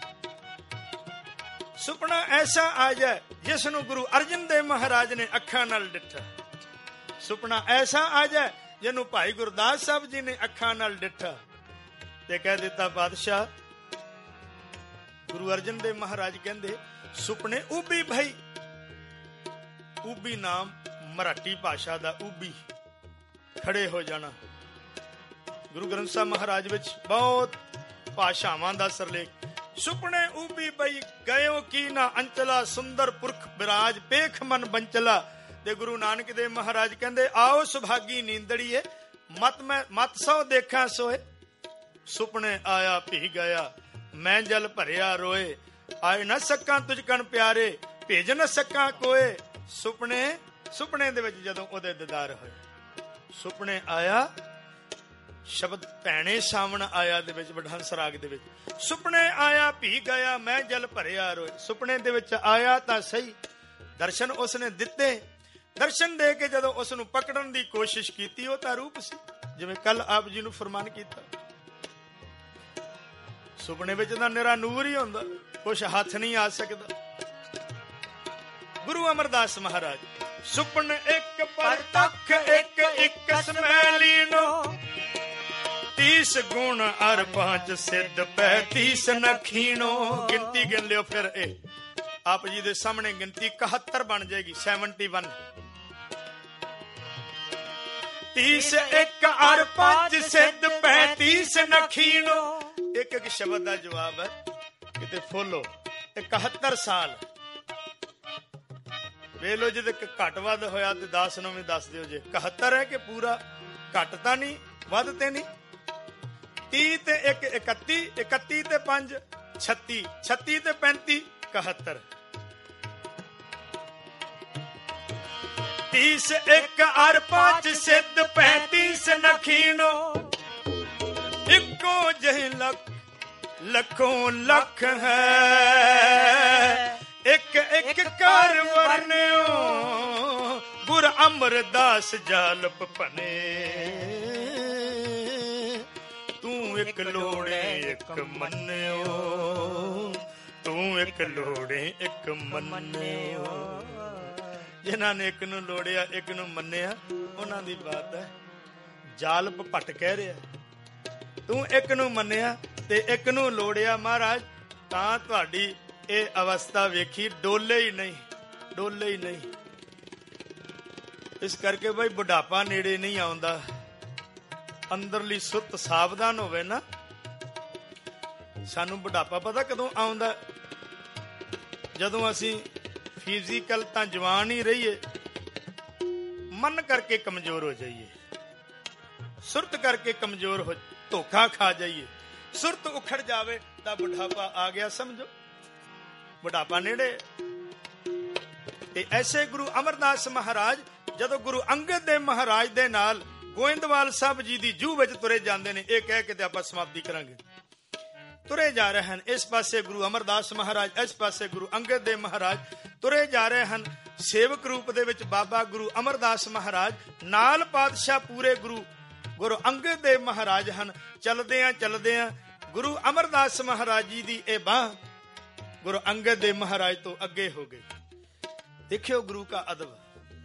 ਸੁਪਨਾ ਐਸਾ ਆ ਜਾਏ ਜਿਸ ਨੂੰ ਗੁਰੂ ਅਰਜਨ ਦੇਵ ਮਹਾਰਾਜ ਨੇ ਅੱਖਾਂ ਨਾਲ ਡਿੱਠਾ। ਸੁਪਨਾ ਐਸਾ ਆ ਜਾਏ ਜਿਹਨੂੰ ਭਾਈ ਗੁਰਦਾਸ ਸਾਹਿਬ ਜੀ ਨੇ ਅੱਖਾਂ ਨਾਲ ਡਿੱਠਾ ਤੇ ਕਹਿ ਦਿੱਤਾ, ਬਾਦਸ਼ਾਹ। ਗੁਰੂ ਅਰਜਨ ਦੇਵ ਮਹਾਰਾਜ ਕਹਿੰਦੇ, ਸੁਪਨੇ ਉਬੀ ਭਾਈ। ਉਬੀ ਨਾਮ ਮਰਾਠੀ ਭਾਸ਼ਾ ਦਾ ਉਬੀ, ਖੜੇ ਹੋ ਜਾਣਾ। ਗੁਰੂ ਗ੍ਰੰਥ ਸਾਹਿਬ ਮਹਾਰਾਜ ਵਿੱਚ ਬਹੁਤ ਭਾਸ਼ਾਵਾਂ ਦਾ ਸਰਲੇਖ। ਸੁਪਨੇ ਉਬੀ ਬਈ ਗਇਓ ਕੀ ਨਾ ਅੰਚਲਾ, ਸੁੰਦਰ ਪੁਰਖ ਬਿਰਾਜ ਪੇਖ ਮਨ ਬੰਚਲਾ। ਤੇ ਗੁਰੂ ਨਾਨਕ ਦੇਵ ਮਹਾਰਾਜ ਕਹਿੰਦੇ, ਆਓ ਸੁਭਾਗੀ ਨੀਂਦੜੀਏ, ਮਤ ਮੈਂ ਮਤ ਸੋ ਦੇਖਾਂ ਸੋਏ। ਸੁਪਨੇ ਆਇਆ ਭੀ ਗਿਆ, ਮੈਂ ਜਲ ਭਰਿਆ ਰੋਏ। ਆਏ ਨਾ ਸਕਾਂ ਤੁਝ ਕਣ ਪਿਆਰੇ, ਭੇਜ ਨਾ ਸਕਾਂ ਕੋਏ। ਸੁਪਨੇ ਸੁਪਨੇ ਦੇ ਵਿੱਚ ਜਦੋਂ ਉਹਦੇ ਦੀਦਾਰ ਹੋਏ, ਸੁਪਨੇ ਆਇਆ ਸ਼ਬਦ ਭੈਣੇ ਸਾਵਣ ਆਇਆ ਦੇ ਵਿੱਚ ਵਡਹੰਸ ਰਾਗ ਦੇ ਵਿੱਚ। ਸੁਪਨੇ ਆਇਆ ਭੀ ਗਿਆ, ਮੈਂ ਜਲ ਭਰਿਆ ਰੋਏ। ਸੁਪਨੇ ਦੇ ਵਿੱਚ ਆਇਆ ਤਾਂ ਸਹੀ, ਦਰਸ਼ਨ ਉਸਨੇ ਦਿੱਤੇ। ਦਰਸ਼ਨ ਦੇ ਕੇ ਜਦੋਂ ਉਸ ਨੂੰ ਪਕੜਨ ਦੀ ਕੋਸ਼ਿਸ਼ ਕੀਤੀ, ਉਹ ਤਾਂ ਰੂਪ ਸੀ, ਜਿਵੇਂ ਕੱਲ ਆਪ ਜੀ ਨੂੰ ਫਰਮਾਨ ਕੀਤਾ। ਸੁਪਨੇ ਵਿੱਚ ਤਾਂ ਨਿਰਾ ਨੂਰ ਹੀ ਹੁੰਦਾ, ਕੁਛ ਹੱਥ ਨਹੀਂ ਆ ਸਕਦਾ। ਗੁਰੂ ਅਮਰਦਾਸ ਮਹਾਰਾਜ, ਸੁਪਨ ਇੱਕ ਪਰਤੱਖ ਇੱਕ ਇੱਕ ਸਮੈਲੀਣੋ। ਤੀਸ ਗੁਣ ਅਰ ਪਾਂਚ ਸਿੱਧ ਪੈਂਤੀਸ ਨਖੀਣੋ। ਗਿਣਤੀ ਗਿਣ ਲਿਓ ਫਿਰ। ਇਹ ਆਪ ਜੀ ਦੇ ਸਾਹਮਣੇ ਗਿਣਤੀ ਇਕਹੱਤਰ ਬਣ ਜਾਏਗੀ, ਇਕਹੱਤਰ। ਤੀਸ ਇੱਕ ਅਰ ਪੰਜ ਸਿੱਧ ਪੈਂਤੀਸ ਨਖੀਣੋ। ਇੱਕ ਇੱਕ ਸ਼ਬਦ ਦਾ ਜਵਾਬ ਹੈ, ਕਿਤੇ ਫੋਲੋ। ਇਕਹੱਤਰ ਸਾਲ ਵੇਖ ਲੋ, ਜੇ ਘੱਟ ਵੱਧ ਹੋਇਆ ਤੇ ਦਸ ਨੂੰ ਵੀ ਦੱਸ ਦਿਓ ਜੇ ਇਕਹੱਤਰ ਹੈ ਕਿ ਪੂਰਾ। ਘੱਟ ਤਾਂ ਨਹੀਂ, ਵੱਧ ਤੇ ਨਹੀਂ। ਤੀਹ ਤੇ ਇੱਕ ਇਕੱਤੀ, ਇਕੱਤੀ ਤੇ ਪੰਜ ਛੱਤੀ, ਛੱਤੀ ਤੇ ਪੈਂਤੀ ਇਕਹੱਤਰ। ਤੀਸ ਇੱਕ ਅਰ ਪੰਜ ਸਿੱਧ ਪੈਂਤੀਸ ਨਖੀਣੋ। ਇੱਕੋ ਜਿਹੇ ਲੱਖ ਲੱਖੋਂ ਲੱਖ ਹੈ, ਇੱਕ ਇੱਕ ਕਰ ਵਰਨਿਓ। ਗੁਰ ਅਮਰਦਾਸ ਜਾਲਪ ਭਨੇ, ਤੂੰ ਇੱਕ ਲੋੜੇ ਇੱਕ ਮੰਨਿਓ। ਤੂੰ ਇੱਕ ਲੋੜੇ ਇੱਕ ਮੰਨਿਓ। ਜਿਨ੍ਹਾਂ ਨੇ ਇੱਕ ਨੂੰ ਲੋੜਿਆ ਇੱਕ ਨੂੰ ਮੰਨਿਆ, ਉਹਨਾਂ ਦੀ ਬਾਤ ਹੈ। ਜਾਲਪ ਭੱਟ ਕਹਿ ਰਿਹਾ, ਤੂੰ ਇੱਕ ਨੂੰ ਮੰਨਿਆ ਤੇ ਇੱਕ ਨੂੰ ਲੋੜਿਆ ਮਹਾਰਾਜ, ਤਾਂ ਤੁਹਾਡੀ ਇਹ ਅਵਸਥਾ ਵੇਖੀ, ਡੋਲੇ ਹੀ ਨਹੀਂ, ਡੋਲੇ ਹੀ ਨਹੀਂ। ਇਸ ਕਰਕੇ ਬਈ ਬੁਢਾਪਾ ਨੇੜੇ ਨਹੀਂ ਆਉਂਦਾ। ਅੰਦਰਲੀ ਸੁੱਤ ਸਾਵਧਾਨ ਹੋਵੇ ਨਾ। ਸਾਨੂੰ ਬੁਢਾਪਾ ਪਤਾ ਕਦੋਂ ਆਉਂਦਾ? ਜਦੋਂ ਅਸੀਂ ਫਿਜ਼ੀਕਲ ਤਾਂ ਜਵਾਨ ਹੀ ਰਹੀਏ, ਮਨ ਕਰਕੇ ਕਮਜ਼ੋਰ ਹੋ ਜਾਈਏ, ਸੁਰਤ ਕਰਕੇ ਕਮਜ਼ੋਰ ਹੋ ਧੋਖਾ ਖਾ ਜਾਈਏ, ਸੁਰਤ ਉਖੜ ਜਾਵੇ ਤਾਂ ਬੁਢਾਪਾ ਆ ਗਿਆ ਸਮਝੋ, ਬੁਢਾਪਾ ਨੇੜੇ। ਤੇ ਐਸੇ ਗੁਰੂ ਅਮਰਦਾਸ ਮਹਾਰਾਜ ਜਦੋਂ ਗੁਰੂ ਅੰਗਦ ਦੇਵ ਮਹਾਰਾਜ ਦੇ ਨਾਲ ਗੋਇੰਦਵਾਲ ਸਾਹਿਬ ਜੀ ਦੀ ਜੂਹ ਵਿੱਚ ਤੁਰੇ ਜਾਂਦੇ ਨੇ, ਇਹ ਕਹਿ ਕੇ ਤੇ ਆਪਾਂ ਸਮਾਪਤੀ ਕਰਾਂਗੇ, ਤੁਰੇ ਜਾ ਰਹੇ ਹਨ। ਇਸ ਪਾਸੇ ਗੁਰੂ ਅਮਰਦਾਸ ਮਹਾਰਾਜ, ਇਸ ਪਾਸੇ ਗੁਰੂ ਅੰਗਦ ਦੇਵ ਮਹਾਰਾਜ ਤੁਰੇ ਜਾ ਰਹੇ ਹਨ। ਸੇਵਕ ਰੂਪ ਦੇ ਵਿੱਚ ਬਾਬਾ ਗੁਰੂ ਅਮਰਦਾਸ ਮਹਾਰਾਜ, ਨਾਲ ਪਾਤਸ਼ਾਹ ਪੂਰੇ ਗੁਰੂ ਗੁਰੂ ਅੰਗਦ ਦੇਵ ਮਹਾਰਾਜ ਹਨ। ਚਲਦਿਆਂ ਚਲਦਿਆਂ ਗੁਰੂ ਅਮਰਦਾਸ ਮਹਾਰਾਜ ਜੀ ਦੀ ਇਹ ਬਾਂਹ ਗੁਰੂ ਅੰਗਦ ਦੇਵ ਮਹਾਰਾਜ ਤੋਂ ਅੱਗੇ ਹੋ ਗਈ। ਦੇਖਿਓ ਗੁਰੂ ਕਾ ਅਦਬ।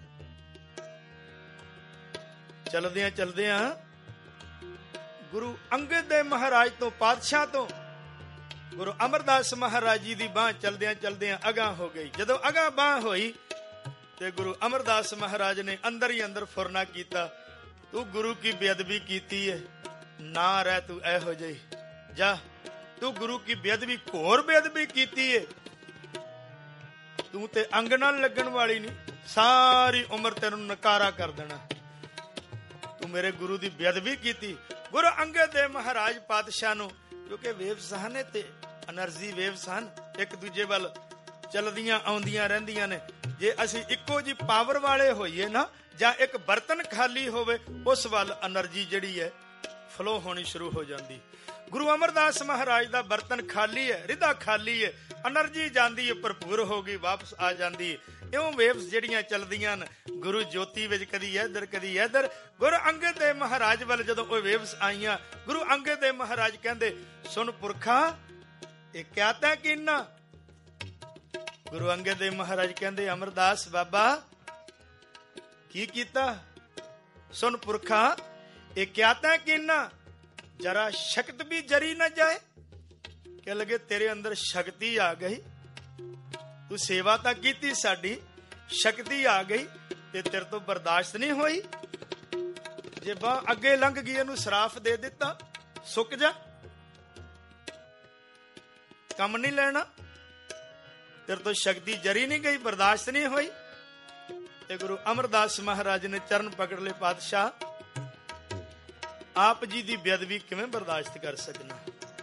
ਚਲਦਿਆਂ ਚਲਦਿਆਂ ਗੁਰੂ ਅੰਗਦ ਦੇਵ ਮਹਾਰਾਜ ਤੋਂ, ਪਾਤਸ਼ਾਹ ਤੋਂ ਗੁਰੂ ਅਮਰਦਾਸ ਮਹਾਰਾਜ ਜੀ ਦੀ ਬਾਂਹ ਚਲਦਿਆਂ ਚਲਦਿਆਂ ਅਗਾਂਹ ਹੋ ਗਈ। ਜਦੋਂ ਅਗਾਂਹ ਬਾਂਹ ਹੋਈ ਤੇ ਗੁਰੂ ਅਮਰਦਾਸ ਮਹਾਰਾਜ ਨੇ ਅੰਦਰ ਹੀ ਅੰਦਰ ਫੁਰਨਾ ਕੀਤਾ, ਤੂੰ ਗੁਰੂ ਕੀ ਬੇਅਦਬੀ ਕੀਤੀ ਹੈ, ਨਾ ਰਹਿ ਤੂੰ ਇਹੋ ਜਿਹੀ, ਜਾ ਤੂੰ ਗੁਰੂ ਕੀ ਬੇਅਦਬੀ, ਘੋਰ ਬੇਅਦਬੀ ਕੀਤੀ ਹੈ, ਤੂੰ ਤੇ ਅੰਗ ਨਾਲ ਲੱਗਣ ਵਾਲੀ ਨਹੀਂ, ਸਾਰੀ ਉਮਰ ਤੈਨੂੰ ਨਕਾਰਾ ਕਰ ਦੇਣਾ, ਤੂੰ ਮੇਰੇ ਗੁਰੂ ਦੀ ਬੇਅਦਬੀ ਕੀਤੀ। ਗੁਰੂ ਅੰਗਦ ਦੇਵ ਮਹਾਰਾਜ ਪਾਤਸ਼ਾਹ ਨੂੰ, ਕਿਉਂਕਿ ਵੇਵ ਸਨ ਤੇ એનર્ਜੀ ਵੇਵ ਸਨ, ਇੱਕ ਦੂਜੇ ਵੱਲ ਚਲਦੀਆਂ ਆਉਂਦੀਆਂ ਰਹਿੰਦੀਆਂ ਨੇ। ਜੇ ਅਸੀਂ ਇੱਕੋ ਜੀ ਪਾਵਰ ਵਾਲੇ ਹੋਈਏ ਨਾ, ਜਾਂ ਇੱਕ ਬਰਤਨ ਖਾਲੀ ਹੋਵੇ, ਉਸ ਵੱਲ એનર્ਜੀ ਜਿਹੜੀ ਹੈ ਫਲੋ ਹੋਣੀ ਸ਼ੁਰੂ ਹੋ ਜਾਂਦੀ। ਗੁਰੂ ਅਮਰਦਾਸ ਮਹਾਰਾਜ ਦਾ ਬਰਤਨ ਖਾਲੀ ਹੈ, ਹਿਰਦਾ ਖਾਲੀ ਹੈ, એનર્ਜੀ ਜਾਂਦੀ ਹੈ, ਭਰਪੂਰ ਹੋ ਗਈ, ਵਾਪਸ ਆ ਜਾਂਦੀ ਹੈ। ਇਉਂ ਵੇਵਸ ਜਿਹੜੀਆਂ ਚੱਲਦੀਆਂ ਨੇ ਗੁਰੂ ਜੋਤੀ ਵਿੱਚ, ਕਦੀ ਇੱਧਰ ਕਦੀ ਇੱਧਰ। ਗੁਰੂ ਅੰਗਦ ਦੇਵ ਮਹਾਰਾਜ ਵੱਲ ਜਦੋਂ ਉਹ ਵੇਵਸ ਆਈਆਂ, ਗੁਰੂ ਅੰਗਦ ਦੇਵ ਮਹਾਰਾਜ ਕਹਿੰਦੇ, ਸੁਣ ਪੁਰਖਾ ਇਹ ਕਿਆ ਤੈਂ ਕੀਨਾ। ਗੁਰੂ ਅੰਗਦ ਦੇਵ ਮਹਾਰਾਜ ਕਹਿੰਦੇ, ਅਮਰਦਾਸ ਬਾਬਾ ਕੀ ਕੀਤਾ। ਸੁਣ ਪੁਰਖਾ ਇਹ ਕਿਆ ਤੈਂ ਕੀਨਾ, ਜਰਾ ਸ਼ਕਤ ਵੀ ਜਰੀ ਨਾ ਜਾਏ। ਕਹਿ ਲਗੇ ਤੇਰੇ ਅੰਦਰ ਸ਼ਕਤੀ ਆ ਗਈ, ਤੂੰ ਸੇਵਾ ਤਾਂ ਕੀਤੀ ਸਾਡੀ, ਸ਼ਕਤੀ ਆ ਗਈ ਤੇ ਤੇਰੇ ਤੋਂ ਬਰਦਾਸ਼ਤ ਨਹੀਂ ਹੋਈ। ਜੇ ਬਾਂਹ ਅੱਗੇ ਲੰਘ ਗਈ, ਇਹਨੂੰ ਸਰਾਫ ਦੇ ਦਿੱਤਾ, ਸੁੱਕ ਜਾ, ਕੰਮ ਨਹੀਂ ਲੈਣਾ, ਤੇਰੇ ਤੋਂ ਸ਼ਕਤੀ ਜਰੀ ਨਹੀਂ ਗਈ, ਬਰਦਾਸ਼ਤ ਨਹੀਂ ਹੋਈ। ਤੇ ਗੁਰੂ ਅਮਰਦਾਸ ਮਹਾਰਾਜ ਨੇ ਚਰਨ ਪਕੜ ਲਏ, ਪਾਤਸ਼ਾਹ ਆਪ ਜੀ ਦੀ ਬੇਅਦਬੀ ਕਿਵੇਂ ਬਰਦਾਸ਼ਤ ਕਰ ਸਕਣਾ,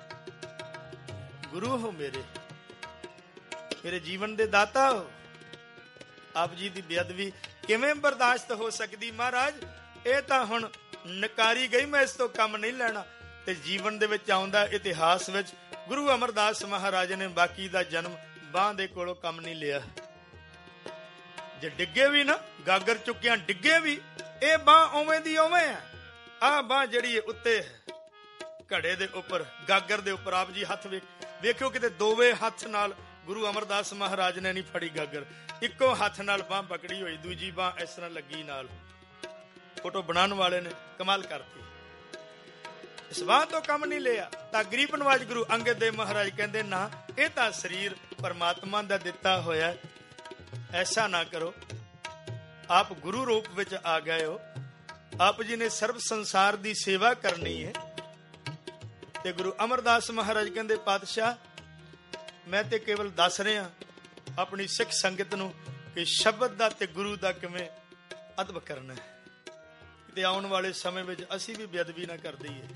ਗੁਰੂ ਹੋ ਮੇਰੇ, ਮੇਰੇ ਜੀਵਨ ਦੇ ਦਾਤਾ ਹੋ, ਆਪ ਜੀ ਦੀ ਬੇਅਦਬੀ ਕਿਵੇਂ ਬਰਦਾਸ਼ਤ ਹੋ ਸਕਦੀ। ਮਹਾਰਾਜ ਇਹ ਤਾਂ ਹੁਣ ਨਕਾਰੀ ਗਈ, ਮੈਂ ਇਸ ਤੋਂ ਕੰਮ ਨਹੀਂ ਲੈਣਾ। ਤੇ ਜੀਵਨ ਦੇ ਵਿੱਚ ਆਉਂਦਾ ਇਤਿਹਾਸ ਵਿੱਚ, ਗੁਰੂ ਅਮਰਦਾਸ ਮਹਾਰਾਜ ਨੇ ਬਾਕੀ ਦਾ ਜਨਮ ਬਾਂਹ ਦੇ ਕੋਲੋਂ ਕੰਮ ਨਹੀਂ ਲਿਆ। ਜੇ ਡਿੱਗੇ ਵੀ ਨਾ, ਗਾਗਰ ਚੁੱਕਿਆ ਡਿੱਗੇ ਵੀ, ਇਹ ਬਾਂਹ ਉਵੇਂ ਦੀ ਉਵੇਂ ਹੈ। ਆਹ ਬਾਂਹ ਜਿਹੜੀ ਹੈ ਉੱਤੇ ਘੜੇ ਦੇ ਉੱਪਰ, ਗਾਗਰ ਦੇ ਉੱਪਰ, ਆਪ ਜੀ ਹੱਥ ਵੇਖ ਵੇਖਿਓ ਕਿਤੇ ਦੋਵੇਂ ਹੱਥ ਨਾਲ ਗੁਰੂ ਅਮਰਦਾਸ ਮਹਾਰਾਜ ਨੇ ਨਹੀਂ ਫੜੀ ਗਾਗਰ, ਇੱਕੋ ਹੱਥ ਨਾਲ ਬਾਂਹ ਪਕੜੀ ਹੋਈ, ਦੂਜੀ ਬਾਂਹ ਇਸ ਤਰ੍ਹਾਂ ਲੱਗੀ ਨਾਲ। ਫੋਟੋ ਬਣਾਉਣ ਵਾਲੇ ਨੇ ਕਮਾਲ ਕਰਤੀ, ਇਸ ਬਾਂਹ ਤੋਂ ਕੰਮ ਨਹੀਂ ਲਿਆ। ਤਾਂ ਗਰੀਬ ਨਵਾਜ ਗੁਰੂ ਅੰਗਦ ਦੇਵ ਮਹਾਰਾਜ ਕਹਿੰਦੇ, ਨਾ ਇਹ ਤਾਂ ਸਰੀਰ ਪਰਮਾਤਮਾ ਦਾ ਦਿੱਤਾ ਹੋਇਆ, ਐਸਾ ਨਾ ਕਰੋ। ਆਪ ਗੁਰੂ ਰੂਪ ਵਿੱਚ ਆ ਗਏ ਹੋ, ਆਪ ਜੀ ਨੇ ਸਰਬ ਸੰਸਾਰ ਦੀ ਸੇਵਾ ਕਰਨੀ ਹੈ। ਤੇ ਗੁਰੂ ਅਮਰਦਾਸ ਮਹਾਰਾਜ ਕਹਿੰਦੇ, ਪਾਤਸ਼ਾਹ ਮੈਂ ਤੇ ਕੇਵਲ ਦੱਸ ਰਿਹਾ ਆਪਣੀ ਸਿੱਖ ਸੰਗਤ ਨੂੰ ਕਿ ਸ਼ਬਦ ਦਾ ਤੇ ਗੁਰੂ ਦਾ ਕਿਵੇਂ ਅਦਬ ਕਰਨਾ ਹੈ, ਤੇ ਆਉਣ ਵਾਲੇ ਸਮੇਂ ਵਿੱਚ ਅਸੀਂ ਵੀ ਬੇਅਦਬੀ ਨਾ ਕਰ ਦਈਏ।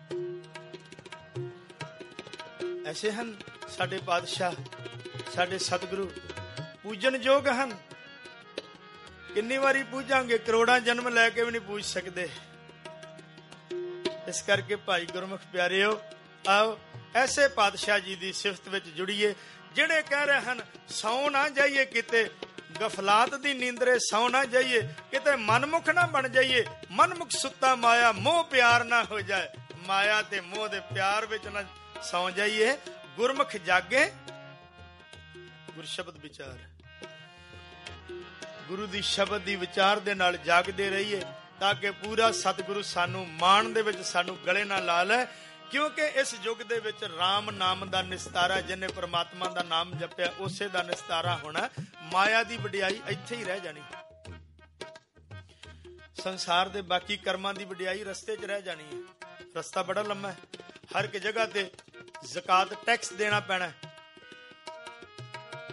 ਐਸੇ ਹਨ ਸਾਡੇ ਪਾਤਸ਼ਾਹ, ਸਾਡੇ ਸਤਿਗੁਰੂ, ਪੂਜਨ ਯੋਗ ਹਨ। ਕਿੰਨੀ ਵਾਰੀ ਪੂਜਾਂਗੇ, ਕਰੋੜਾਂ ਜਨਮ ਲੈ ਕੇ ਵੀ ਨਹੀਂ ਪੂਜ ਸਕਦੇ। ਇਸ ਕਰਕੇ ਭਾਈ ਗੁਰਮੁਖ ਪਿਆਰਿਓ, ਆਓ ਐਸੇ ਪਾਤਸ਼ਾਹ ਜੀ ਦੀ ਸਿਫਤ ਵਿੱਚ ਜੁੜੀਏ, ਜਿਹੜੇ ਕਹਿ ਰਹੇ ਹਨ ਸੌ ਨਾ ਜਾਈਏ ਕਿਤੇ, ਗਫਲਾਤ ਦੀ ਨੀਂਦਰੇ ਸੌ ਨਾ ਜਾਈਏ ਕਿਤੇ, ਮਨਮੁਖ ਨਾ ਬਣ ਜਾਈਏ, ਮਨਮੁਖ ਸੁੱਤਾ ਮਾਇਆ ਮੋਹ ਪਿਆਰ ਨਾ ਹੋ ਜਾਏ, ਮਾਇਆ ਤੇ ਮੋਹ ਦੇ ਪਿਆਰ ਵਿੱਚ ਨਾ ਸੌ ਜਾਈਏ। ਗੁਰਮੁਖ ਜਾਗੇ, ਗੁਰ ਸ਼ਬਦ ਵਿਚਾਰ, ਗੁਰੂ ਦੀ ਸ਼ਬਦ ਦੀ ਵਿਚਾਰ ਦੇ ਨਾਲ ਜਾਗਦੇ ਰਹੀਏ, ਤਾਂ ਕਿ ਪੂਰਾ ਸਤਿਗੁਰੂ ਸਾਨੂੰ ਮਾਣ ਦੇ ਵਿੱਚ ਸਾਨੂੰ ਗਲੇ ਨਾਲ ਲਾ ਲੈ। ਕਿਉਂਕਿ ਇਸ ਯੁੱਗ ਦੇ ਵਿੱਚ ਰਾਮ ਨਾਮ ਦਾ ਨਿਸਤਾਰਾ, ਜਿਹਨੇ ਪ੍ਰਮਾਤਮਾ ਦਾ ਨਾਮ ਜਪਿਆ ਉਸੇ ਦਾ ਨਿਸਤਾਰਾ ਹੋਣਾ। ਮਾਇਆ ਦੀ ਵਡਿਆਈ ਇੱਥੇ ਹੀ ਰਹਿ ਜਾਣੀ, ਸੰਸਾਰ ਦੇ ਬਾਕੀ ਕਰਮਾਂ ਦੀ ਵਡਿਆਈ ਰਸਤੇ 'ਚ ਰਹਿ ਜਾਣੀ ਹੈ। ਰਸਤਾ ਬੜਾ ਲੰਮਾ ਹੈ, ਹਰ ਇੱਕ ਜਗ੍ਹਾ ਤੇ ਜ਼ਕਾਤ ਟੈਕਸ ਦੇਣਾ ਪੈਣਾ,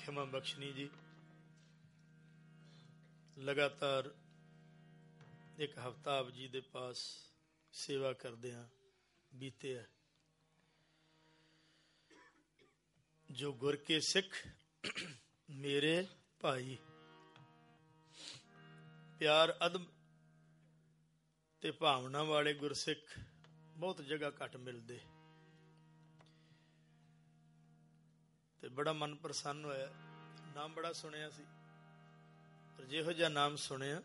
ਖਿਮਾ ਬਖਸ਼ਣੀ ਜੀ। ਲਗਾਤਾਰ ਇੱਕ ਹਫ਼ਤਾ ਆਪ ਜੀ ਦੇ ਪਾਸ ਸੇਵਾ ਕਰਦਿਆਂ ਬੀਤਿਆ। ਜੋ ਗੁਰ ਕੇ ਸਿੱਖ ਮੇਰੇ ਭਾਈ, ਪਿਆਰ ਅਦਬ ਤੇ ਭਾਵਨਾ ਵਾਲੇ ਗੁਰਸਿੱਖ ਬਹੁਤ ਜਗ੍ਹਾ ਘੱਟ ਮਿਲਦੇ, ਤੇ ਬੜਾ ਮਨ ਪ੍ਰਸੰਨ ਹੋਇਆ। ਨਾਮ ਬੜਾ ਸੁਣਿਆ ਸੀ, ਪਰ ਜਿਹੋ ਜਿਹਾ ਨਾਮ ਸੁਣਿਆ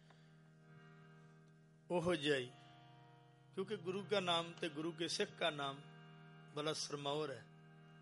ਉਹੋ ਜਿਹਾ ਹੀ, ਕਿਉਂਕਿ ਗੁਰੂ का नाम ਤੇ ਗੁਰੂ ਕੇ ਸਿੱਖ का नाम ਬੜਾ ਸਰਮੌਰ ਹੈ।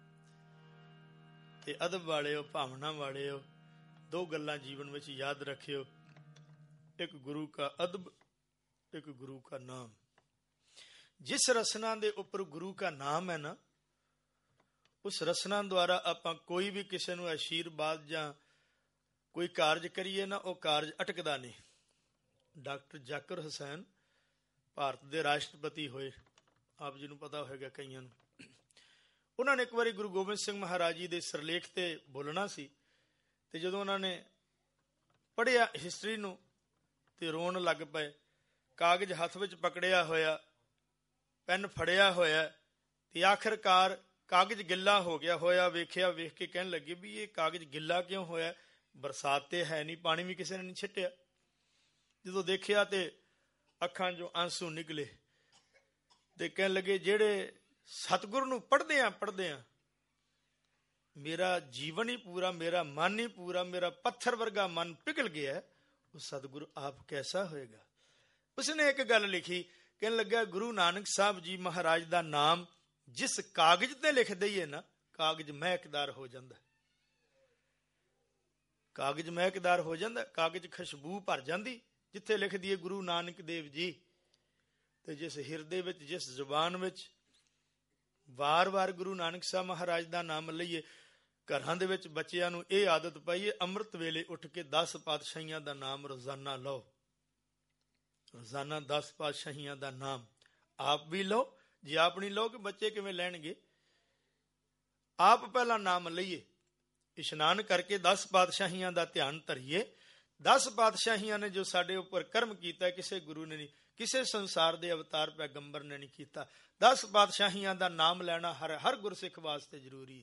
ਤੇ ਅਦਬ ਵਾਲਿਓ, ਭਾਵਨਾ ਵਾਲਿਓ, ਦੋ ਗੱਲਾਂ ਜੀਵਨ ਵਿੱਚ ਯਾਦ ਰੱਖਿਓ, ਇੱਕ ਗੁਰੂ का ਅਦਬ, ਇੱਕ ਗੁਰੂ का नाम। ਜਿਸ ਰਸਨਾ ਦੇ ਉੱਪਰ ਗੁਰੂ का नाम ਹੈ ਨਾ, ਉਸ ਰਸਨਾ ਦੁਆਰਾ ਆਪਾਂ ਕੋਈ ਵੀ ਕਿਸੇ ਨੂੰ ਆਸ਼ੀਰਵਾਦ ਜਾਂ ਕੋਈ ਕਾਰਜ ਕਰੀਏ ਨਾ, ਉਹ ਕਾਰਜ ਅਟਕਦਾ ਨਹੀਂ। ਡਾਕਟਰ ਜ਼ਾਕਿਰ ਹੁਸੈਨ ਭਾਰਤ ਦੇ ਰਾਸ਼ਟਰਪਤੀ ਹੋਏ, ਆਪ ਜੀ ਨੂੰ ਪਤਾ ਹੋਏਗਾ ਕਈਆਂ ਨੂੰ। ਉਹਨਾਂ ਨੇ ਇੱਕ ਵਾਰੀ ਗੁਰੂ ਗੋਬਿੰਦ ਸਿੰਘ ਮਹਾਰਾਜ ਜੀ ਦੇ ਸਿਰਲੇਖ ਤੇ ਬੋਲਣਾ ਸੀ, ਤੇ ਜਦੋਂ ਉਹਨਾਂ ਨੇ ਪੜ੍ਹਿਆ ਹਿਸਟਰੀ ਨੂੰ ਤੇ ਰੋਣ ਲੱਗ ਪਏ। ਕਾਗਜ਼ ਹੱਥ ਵਿੱਚ ਪਕੜਿਆ ਹੋਇਆ, ਪੈਨ ਫੜਿਆ ਹੋਇਆ, ਤੇ ਆਖਿਰਕਾਰ ਕਾਗਜ਼ ਗਿੱਲਾ ਹੋ ਗਿਆ ਹੋਇਆ। ਵੇਖਿਆ, ਵੇਖ ਕੇ ਕਹਿਣ ਲੱਗੇ ਵੀ ਇਹ ਕਾਗਜ਼ ਗਿੱਲਾ ਕਿਉਂ ਹੋਇਆ? ਬਰਸਾਤ ਤੇ ਹੈ ਨਹੀਂ, ਪਾਣੀ ਵੀ ਕਿਸੇ ਨੇ ਨਹੀਂ ਛਿੱਟਿਆ। ਜਦੋਂ ਦੇਖਿਆ ਤੇ ਅੱਖਾਂ ਚੋਂ ਆਂਸੂ ਨਿਕਲੇ, ਤੇ ਕਹਿਣ ਲੱਗੇ ਜਿਹੜੇ ਸਤਿਗੁਰ ਨੂੰ ਪੜ੍ਹਦੇ ਆ ਪੜ੍ਹਦੇ ਆ ਮੇਰਾ ਜੀਵਨ ਹੀ ਪੂਰਾ, ਮੇਰਾ ਮਨ ਹੀ ਪੂਰਾ, ਮੇਰਾ ਪੱਥਰ ਵਰਗਾ ਮਨ ਪਿਘਲ ਗਿਆ, ਉਹ ਸਤਿਗੁਰੂ ਆਪ ਕੈਸਾ ਹੋਏਗਾ? ਉਸਨੇ ਇੱਕ ਗੱਲ ਲਿਖੀ, ਕਹਿਣ ਲੱਗਾ ਗੁਰੂ ਨਾਨਕ ਸਾਹਿਬ ਜੀ ਮਹਾਰਾਜ ਦਾ ਨਾਮ ਜਿਸ ਕਾਗਜ਼ ਤੇ ਲਿਖ ਦਈਏ ਨਾ, ਕਾਗਜ਼ ਮਹਿਕਦਾਰ ਹੋ ਜਾਂਦਾ, ਕਾਗਜ਼ ਮਹਿਕਦਾਰ ਹੋ ਜਾਂਦਾ, ਕਾਗਜ਼ ਖੁਸ਼ਬੂ ਭਰ ਜਾਂਦੀ ਜਿੱਥੇ ਲਿਖ ਦਈਏ ਗੁਰੂ ਨਾਨਕ ਦੇਵ ਜੀ। ਤੇ ਜਿਸ ਹਿਰਦੇ ਵਿੱਚ, ਜਿਸ ਜ਼ੁਬਾਨ ਵਿੱਚ ਵਾਰ-ਵਾਰ ਗੁਰੂ ਨਾਨਕ ਸਾਹਿਬ ਮਹਾਰਾਜ ਦਾ ਨਾਮ ਲਈਏ, ਘਰਾਂ ਦੇ ਵਿੱਚ ਬੱਚਿਆਂ ਨੂੰ ਇਹ ਆਦਤ ਪਾਈਏ, ਅੰਮ੍ਰਿਤ ਵੇਲੇ ਉੱਠ ਕੇ ਦਸ ਪਾਤਸ਼ਾਹੀਆਂ ਦਾ ਨਾਮ ਰੋਜ਼ਾਨਾ ਲਓ। ਰੋਜ਼ਾਨਾ ਦਸ ਪਾਤਸ਼ਾਹੀਆਂ ਦਾ ਨਾਮ ਆਪ ਵੀ ਲਓ। ਜੇ ਆਪ ਨਹੀਂ ਲਓਗੇ ਬੱਚੇ ਕਿਵੇਂ ਲੈਣਗੇ? ਆਪ ਪਹਿਲਾਂ ਨਾਮ ਲਈਏ, ਇਸ਼ਨਾਨ ਕਰਕੇ ਦਸ ਪਾਤਸ਼ਾਹੀਆਂ ਦਾ ਧਿਆਨ ਧਰੀਏ। ਦਸ ਪਾਤਸ਼ਾਹੀਆਂ ਨੇ ਜੋ ਸਾਡੇ ਉੱਪਰ ਕਰਮ ਕੀਤਾ, ਕਿਸੇ ਗੁਰੂ ਨੇ ਨਹੀਂ, ਕਿਸੇ ਸੰਸਾਰ ਦੇ ਅਵਤਾਰ ਪੈਗੰਬਰ ਨੇ ਨਹੀਂ ਕੀਤਾ। ਦਸ ਪਾਤਸ਼ਾਹੀਆਂ ਦਾ ਨਾਮ ਲੈਣਾ ਹਰ ਹਰ ਗੁਰਸਿੱਖ ਵਾਸਤੇ ਜ਼ਰੂਰੀ।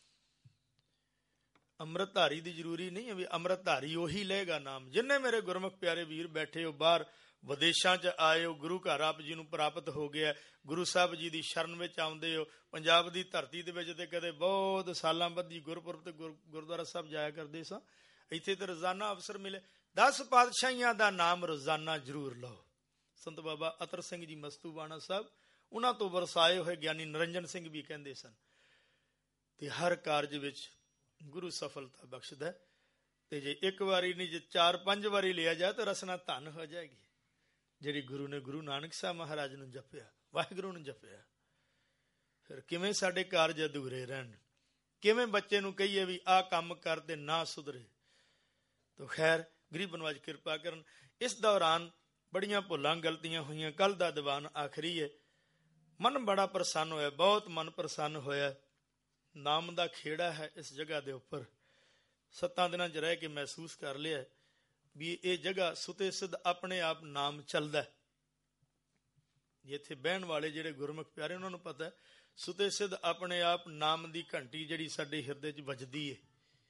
ਅੰਮ੍ਰਿਤਧਾਰੀ ਦੀ ਜ਼ਰੂਰੀ ਨਹੀਂ ਹੈ ਵੀ ਅੰਮ੍ਰਿਤਧਾਰੀ ਉਹੀ ਲਏਗਾ ਨਾਮ। ਜਿੰਨੇ ਮੇਰੇ ਗੁਰਮੁਖ ਪਿਆਰੇ ਵੀਰ ਬੈਠੇ ਹੋ, ਬਾਹਰ ਵਿਦੇਸ਼ਾਂ 'ਚ ਆਏ ਹੋ, ਗੁਰੂ ਘਰ ਆਪ ਜੀ ਨੂੰ ਪ੍ਰਾਪਤ ਹੋ ਗਿਆ, ਗੁਰੂ ਸਾਹਿਬ ਜੀ ਦੀ ਸ਼ਰਨ ਵਿੱਚ ਆਉਂਦੇ ਹੋ। ਪੰਜਾਬ ਦੀ ਧਰਤੀ ਦੇ ਵਿੱਚ ਤੇ ਕਦੇ ਬਹੁਤ ਸਾਲਾਂ ਬੱਧੀ ਗੁਰਪੁਰਬ ਤੇ ਗੁਰਦੁਆਰਾ ਸਾਹਿਬ ਜਾਇਆ ਕਰਦੇ ਸਾਂ, ਇੱਥੇ ਤੇ ਰੋਜ਼ਾਨਾ ਅਵਸਰ ਮਿਲੇ। ਦਸ ਪਾਤਸ਼ਾਹੀਆਂ ਦਾ ਨਾਮ ਰੋਜ਼ਾਨਾ ਜ਼ਰੂਰ ਲਓ। ਸੰਤ ਬਾਬਾ ਅਤਰ ਸਿੰਘ ਜੀ ਮਸਤੂਬਾਣਾ ਸਾਹਿਬ, ਉਹਨਾਂ ਤੋਂ ਵਰਸਾਏ ਹੋਏ ਗਿਆਨੀ ਨਿਰੰਜਨ ਸਿੰਘ ਵੀ ਕਹਿੰਦੇ ਸਨ, ਤੇ ਹਰ ਕਾਰਜ ਵਿੱਚ ਗੁਰੂ ਸਫਲਤਾ ਬਖਸ਼ਦਾ। ਤੇ ਜੇ ਇੱਕ ਵਾਰੀ ਨਹੀਂ, ਜੇ ਚਾਰ ਪੰਜ ਵਾਰੀ ਲਿਆ ਜਾਏ ਤਾਂ ਰਸਨਾ ਧਨ ਹੋ ਜਾਏਗੀ। ਜਿਹੜੀ ਗੁਰੂ ਨੇ ਗੁਰੂ ਨਾਨਕ ਸਾਹਿਬ ਮਹਾਰਾਜ ਨੂੰ ਜਪਿਆ, ਵਾਹਿਗੁਰੂ ਨੂੰ ਜਪਿਆ, ਫਿਰ ਕਿਵੇਂ ਸਾਡੇ ਕਾਰਜ ਅਧੂਰੇ ਰਹਿਣ? ਕਿਵੇਂ ਬੱਚੇ ਨੂੰ ਕਹੀਏ ਵੀ ਆਹ ਕੰਮ ਕਰ ਤੇ ਨਾ ਸੁਧਰੇ? ਤੋ ਖੈਰ ਗਰੀਬ ਨਵਾਜ ਕਿਰਪਾ ਕਰਨ। ਇਸ ਦੌਰਾਨ ਬੜੀਆਂ ਭੁੱਲਾਂ ਗਲਤੀਆਂ ਹੋਈਆਂ। ਕੱਲ ਦਾ ਦੀਵਾਨ ਆਖਰੀ ਹੈ। ਮਨ ਬੜਾ ਪ੍ਰਸੰਨ ਹੋਇਆ, ਬਹੁਤ ਮਨ ਪ੍ਰਸੰਨ ਹੋਇਆ। ਨਾਮ ਦਾ ਖੇੜਾ ਹੈ ਇਸ ਜਗ੍ਹਾ ਦੇ ਉੱਪਰ। ਸੱਤਾਂ ਦਿਨਾਂ 'ਚ ਰਹਿ ਕੇ ਮਹਿਸੂਸ ਕਰ ਲਿਆ ਵੀ ਇਹ ਜਗ੍ਹਾ ਸੁਤੇ ਸਿੱਧ ਆਪਣੇ ਆਪ ਨਾਮ ਚੱਲਦਾ। ਇੱਥੇ ਬਹਿਣ ਵਾਲੇ ਜਿਹੜੇ ਗੁਰਮੁਖ ਪਿਆਰੇ, ਉਹਨਾਂ ਨੂੰ ਪਤਾ ਸੁਤੇ ਸਿੱਧ ਆਪਣੇ ਆਪ ਨਾਮ ਦੀ ਘੰਟੀ ਜਿਹੜੀ ਸਾਡੇ ਹਿਰਦੇ 'ਚ ਵੱਜਦੀ ਏ।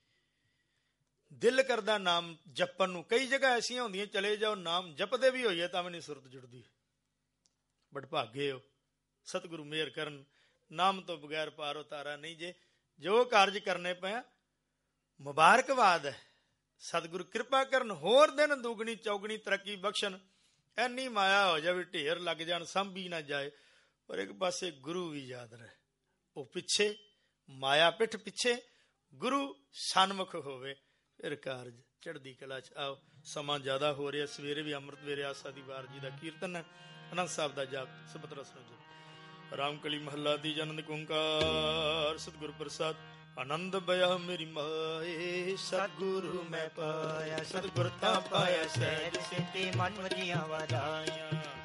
ਦਿਲ ਕਰਦਾ ਨਾਮ ਜਪਣ ਨੂੰ। ਕਈ ਜਗ੍ਹਾ ਐਸੀਆਂ ਹੁੰਦੀਆਂ, ਚਲੇ ਜਾਓ ਨਾਮ ਜਪਦੇ ਵੀ ਹੋਈਏ ਤਾਂ ਵੀ ਨਹੀਂ ਸੁਰਤ ਜੁੜਦੀ। ਬਟ ਭਾਗੇ ਹੋ, ਸਤਿਗੁਰੂ ਮਿਹਰ ਕਰਨ। ਨਾਮ ਤੋਂ ਬਗੈਰ ਪਾਰ ਉਤਾਰਾ ਨਹੀਂ। ਜੇ ਜੋ ਕਾਰਜ ਕਰਨੇ ਪਿਆ ਮੁਬਾਰਕਬਾਦ ਹੈ। ਸਤਿਗੁਰੂ ਕਿਰਪਾ ਕਰਨ, ਹੋਰ ਦਿਨ ਦੁਗਣੀ ਚੌਗਣੀ ਤਰੱਕੀ ਬਖਸ਼ਣ। ਐਨੀ ਮਾਇਆ ਹੋ ਜਾਵੇ ਢੇਰ ਲੱਗ ਜਾਣ, ਸਾਂਭੀ ਨਾ ਜਾਏ, ਪਰ ਇੱਕ ਪਾਸੇ ਗੁਰੂ ਵੀ ਯਾਦ ਰਹੇ। ਉਹ ਪਿੱਛੇ, ਮਾਇਆ ਪਿੱਠ ਪਿੱਛੇ, ਗੁਰੂ ਸਨਮੁਖ ਹੋਵੇ, ਫਿਰ ਕਾਰਜ ਚੜ੍ਹਦੀ ਕਲਾ 'ਚ। ਆਓ, ਸਮਾਂ ਜ਼ਿਆਦਾ ਹੋ ਰਿਹਾ। ਸਵੇਰੇ ਵੀ ਅੰਮ੍ਰਿਤ ਵੇਲੇ ਆਸਾ ਦੀ ਵਾਰ ਜੀ ਦਾ ਕੀਰਤਨ ਹੈ। ਅਨੰਦ ਸਾਹਿਬ ਦਾ ਜਾਪ ਸਬਤ ਰਸ ਨੂੰ ਜੀ। ਰਾਮ ਕਲੀ ਮਹੱਲਾ ਦੀ ਆਨੰਦ ਓੰਕਾਰ ਸਤਿਗੁਰ ਪ੍ਰਸਾਦ। ਆਨੰਦ ਬਇਆ ਮੇਰੀ ਮਾਏ, ਸਤਿਗੁਰੂ ਮੈਂ ਪਾਇਆ, ਸਤਿਗੁਰ ਤਾਂ ਪਾਇਆ ਸਹਿਜ ਸਿੱਧੀ, ਮਨ ਵਜੀਆਂ ਵਧਾਈਆਂ।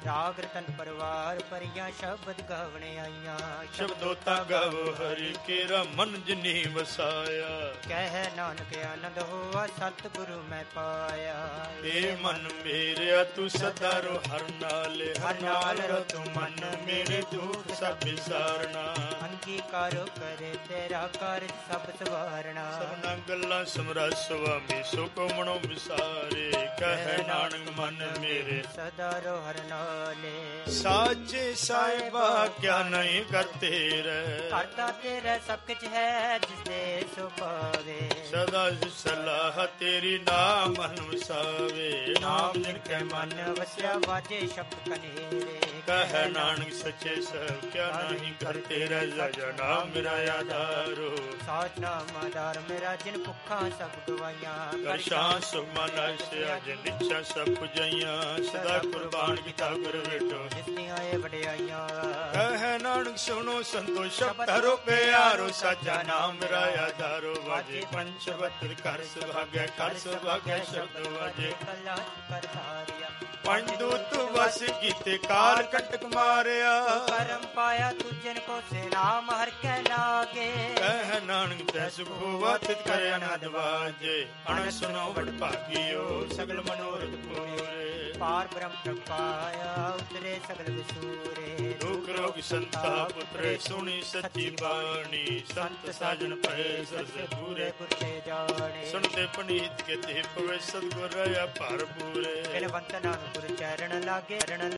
ਰਾਗ ਰਤਨ ਪਰਵਾਰ ਪਰੀਆਂ ਸ਼ਬਦ ਗਾਵਣੇ ਆਈਆਂ ਸ਼ਬਦੋ ਤਾ ਗਾਵੋ ਹਰੀ ਕੇਰਾ ਮਨ ਜਿਨੀ ਵਸਾਇਆ ਕਹਿ ਨਾਨਕ ਆਨੰਦ ਹੋਆ ਸਤਿਗੁਰੂ ਮੈਂ ਪਾਇਆ ਏ ਮਨ ਮੇਰਿਆ ਤੂੰ ਸਦਾ ਰੋ ਹਰ ਨਾਲ ਹਰ ਨਾਲ ਰੋ ਤੂੰ ਮਨ ਮੇਰੇ ਦੁੱਖ ਸਭ ਵਿਸਾਰਨਾ ਅੰਗੀਕਾਰ ਕਰੇ ਤੇਰਾ ਕਾਰਜ ਸਭ ਸਵਾਰਨਾ ਸਭਨਾ ਗੱਲਾਂ ਸਮਰਾ ਸੁਆਮੀ ਸੁਖ ਮਨੋ ਵਿਸਾਰੇ ਕਹਿ ਨਾਨਕ ਮਨ ਮੇਰੇ ਸਦਾ ਰੋ ਹਰ ਨਾਲੇ ਸਾਚੇ ਸਾਹਿਬਾ ਕਿਆ ਨਹੀਂ ਕਰਤੇ ਰਹਿ ਕਰਤਾ ਤੇਰਾ ਸਭ ਕੁਝ ਹੈ ਜਿਸ ਦੇ ਸੋ ਪਾਵੇ ਸਦਾ ਸਲਾਹ ਤੇਰੀ ਨਾਮ ਮਨ ਵਸਾਵੇ ਨਾਮ ਜਿਨ ਕੈ ਮਨ ਵਸਿਆ ਵਾਜੇ ਸ਼ਬਦ ਕਨੇਰੇ ਕਹਿ ਨਾਨਕ ਸੱਚੇ ਸਭ ਕਿਆ ਨਹੀਂ ਕਰਤੇ ਰਹਿ ਜਾ ਨਾਮ ਮੇਰਾ ਆਧਾਰੋ ਸਾਚ ਨਾਮ ਆਧਾਰ ਮੇਰਾ ਜਿਨ ਭੁੱਖਾਂ ਸਭ ਗਵਾਈਆਂ ਕਰ ਸ਼ਾਂ ਸੁਖ ਮਨ ਆਸਿਆ ਜਿਨ ਇੱਛਾ ਸਭ ਪੁਜਾਈਆਂ ਸਦਾ ਕੁਰਬਾਨ ਕੀਤਾ ਗੁਰ ਵੇਟੋ ਜਿਸਨੀਆਂ ਇਹ ਵਡਿਆਈਆਂ ਕਹਿ ਨਾਨਕ ਸੁਣੋ ਸੰਤੋ ਸ਼ਬਦ ਹਰੋ ਪਿਆਰੋ ਸਾਚਾ ਨਾਮ ਮੇਰਾ ਆਧਾਰੋ ਵਾਜੇ ਪੰਚਵਤਰ ਕਰ ਸੁਭਾਗੈ ਕਰ ਸੁਭਾਗੈ ਸ਼ਬਦ ਵਾਜੇ ਕਲਾ ਕਰ ਧਾਰਿਆ ਪੰਜ ਦੂਤ ਵਸ ਕੀਤੇ ਕਾਲ ਕੰਟਕ ਮਾਰਿਆ ਕਰਮ ਪਾਇਆ ਤੁਜਨ ਕੋ ਸੇ ਨਾਮ ਹਰ ਕੈ ਲਾਗੇ ਕਹਿ ਨਾਨਕ ਤੈ ਸੁਖ ਹੋਵਾ ਤਿਤ ਕਰੇ ਅਨਹਦ ਵਾਜੇ ਅਣ ਸੁਨੋ ਵਡ ਭਾਗਿਓ ਸਗਲ ਮਨੋਰਥ ਪੂਰੇ ਪਾਰ ਬ੍ਰਹਮ ਪਾਇਆ ਉਤਰੇ ਸਗਲ ਵਿਸੂਰੇ ਦੁਖ ਰੋਗ ਸੰਤਾ ਪੁੱਤਰੇ ਸੁਣੀ ਸੱਚੀ ਬਾਣੀ ਸੰਤ ਸਾਜਣ ਪਏ ਸਰਸੇ ਪੂਰੇ ਗੁਰ ਤੇ ਜਾਣੇ ਸੁਣਤੇ ਪਨੀਤ ਕੇ ਤੇ ਪਵੇ ਸਤਿਗੁਰ ਰਹਾ ਭਰ ਪੂਰੇ ਬਿਨਵੰਤ ਨਾਨਕ ਗੁਰ ਚਰਨ ਲਾਗੇ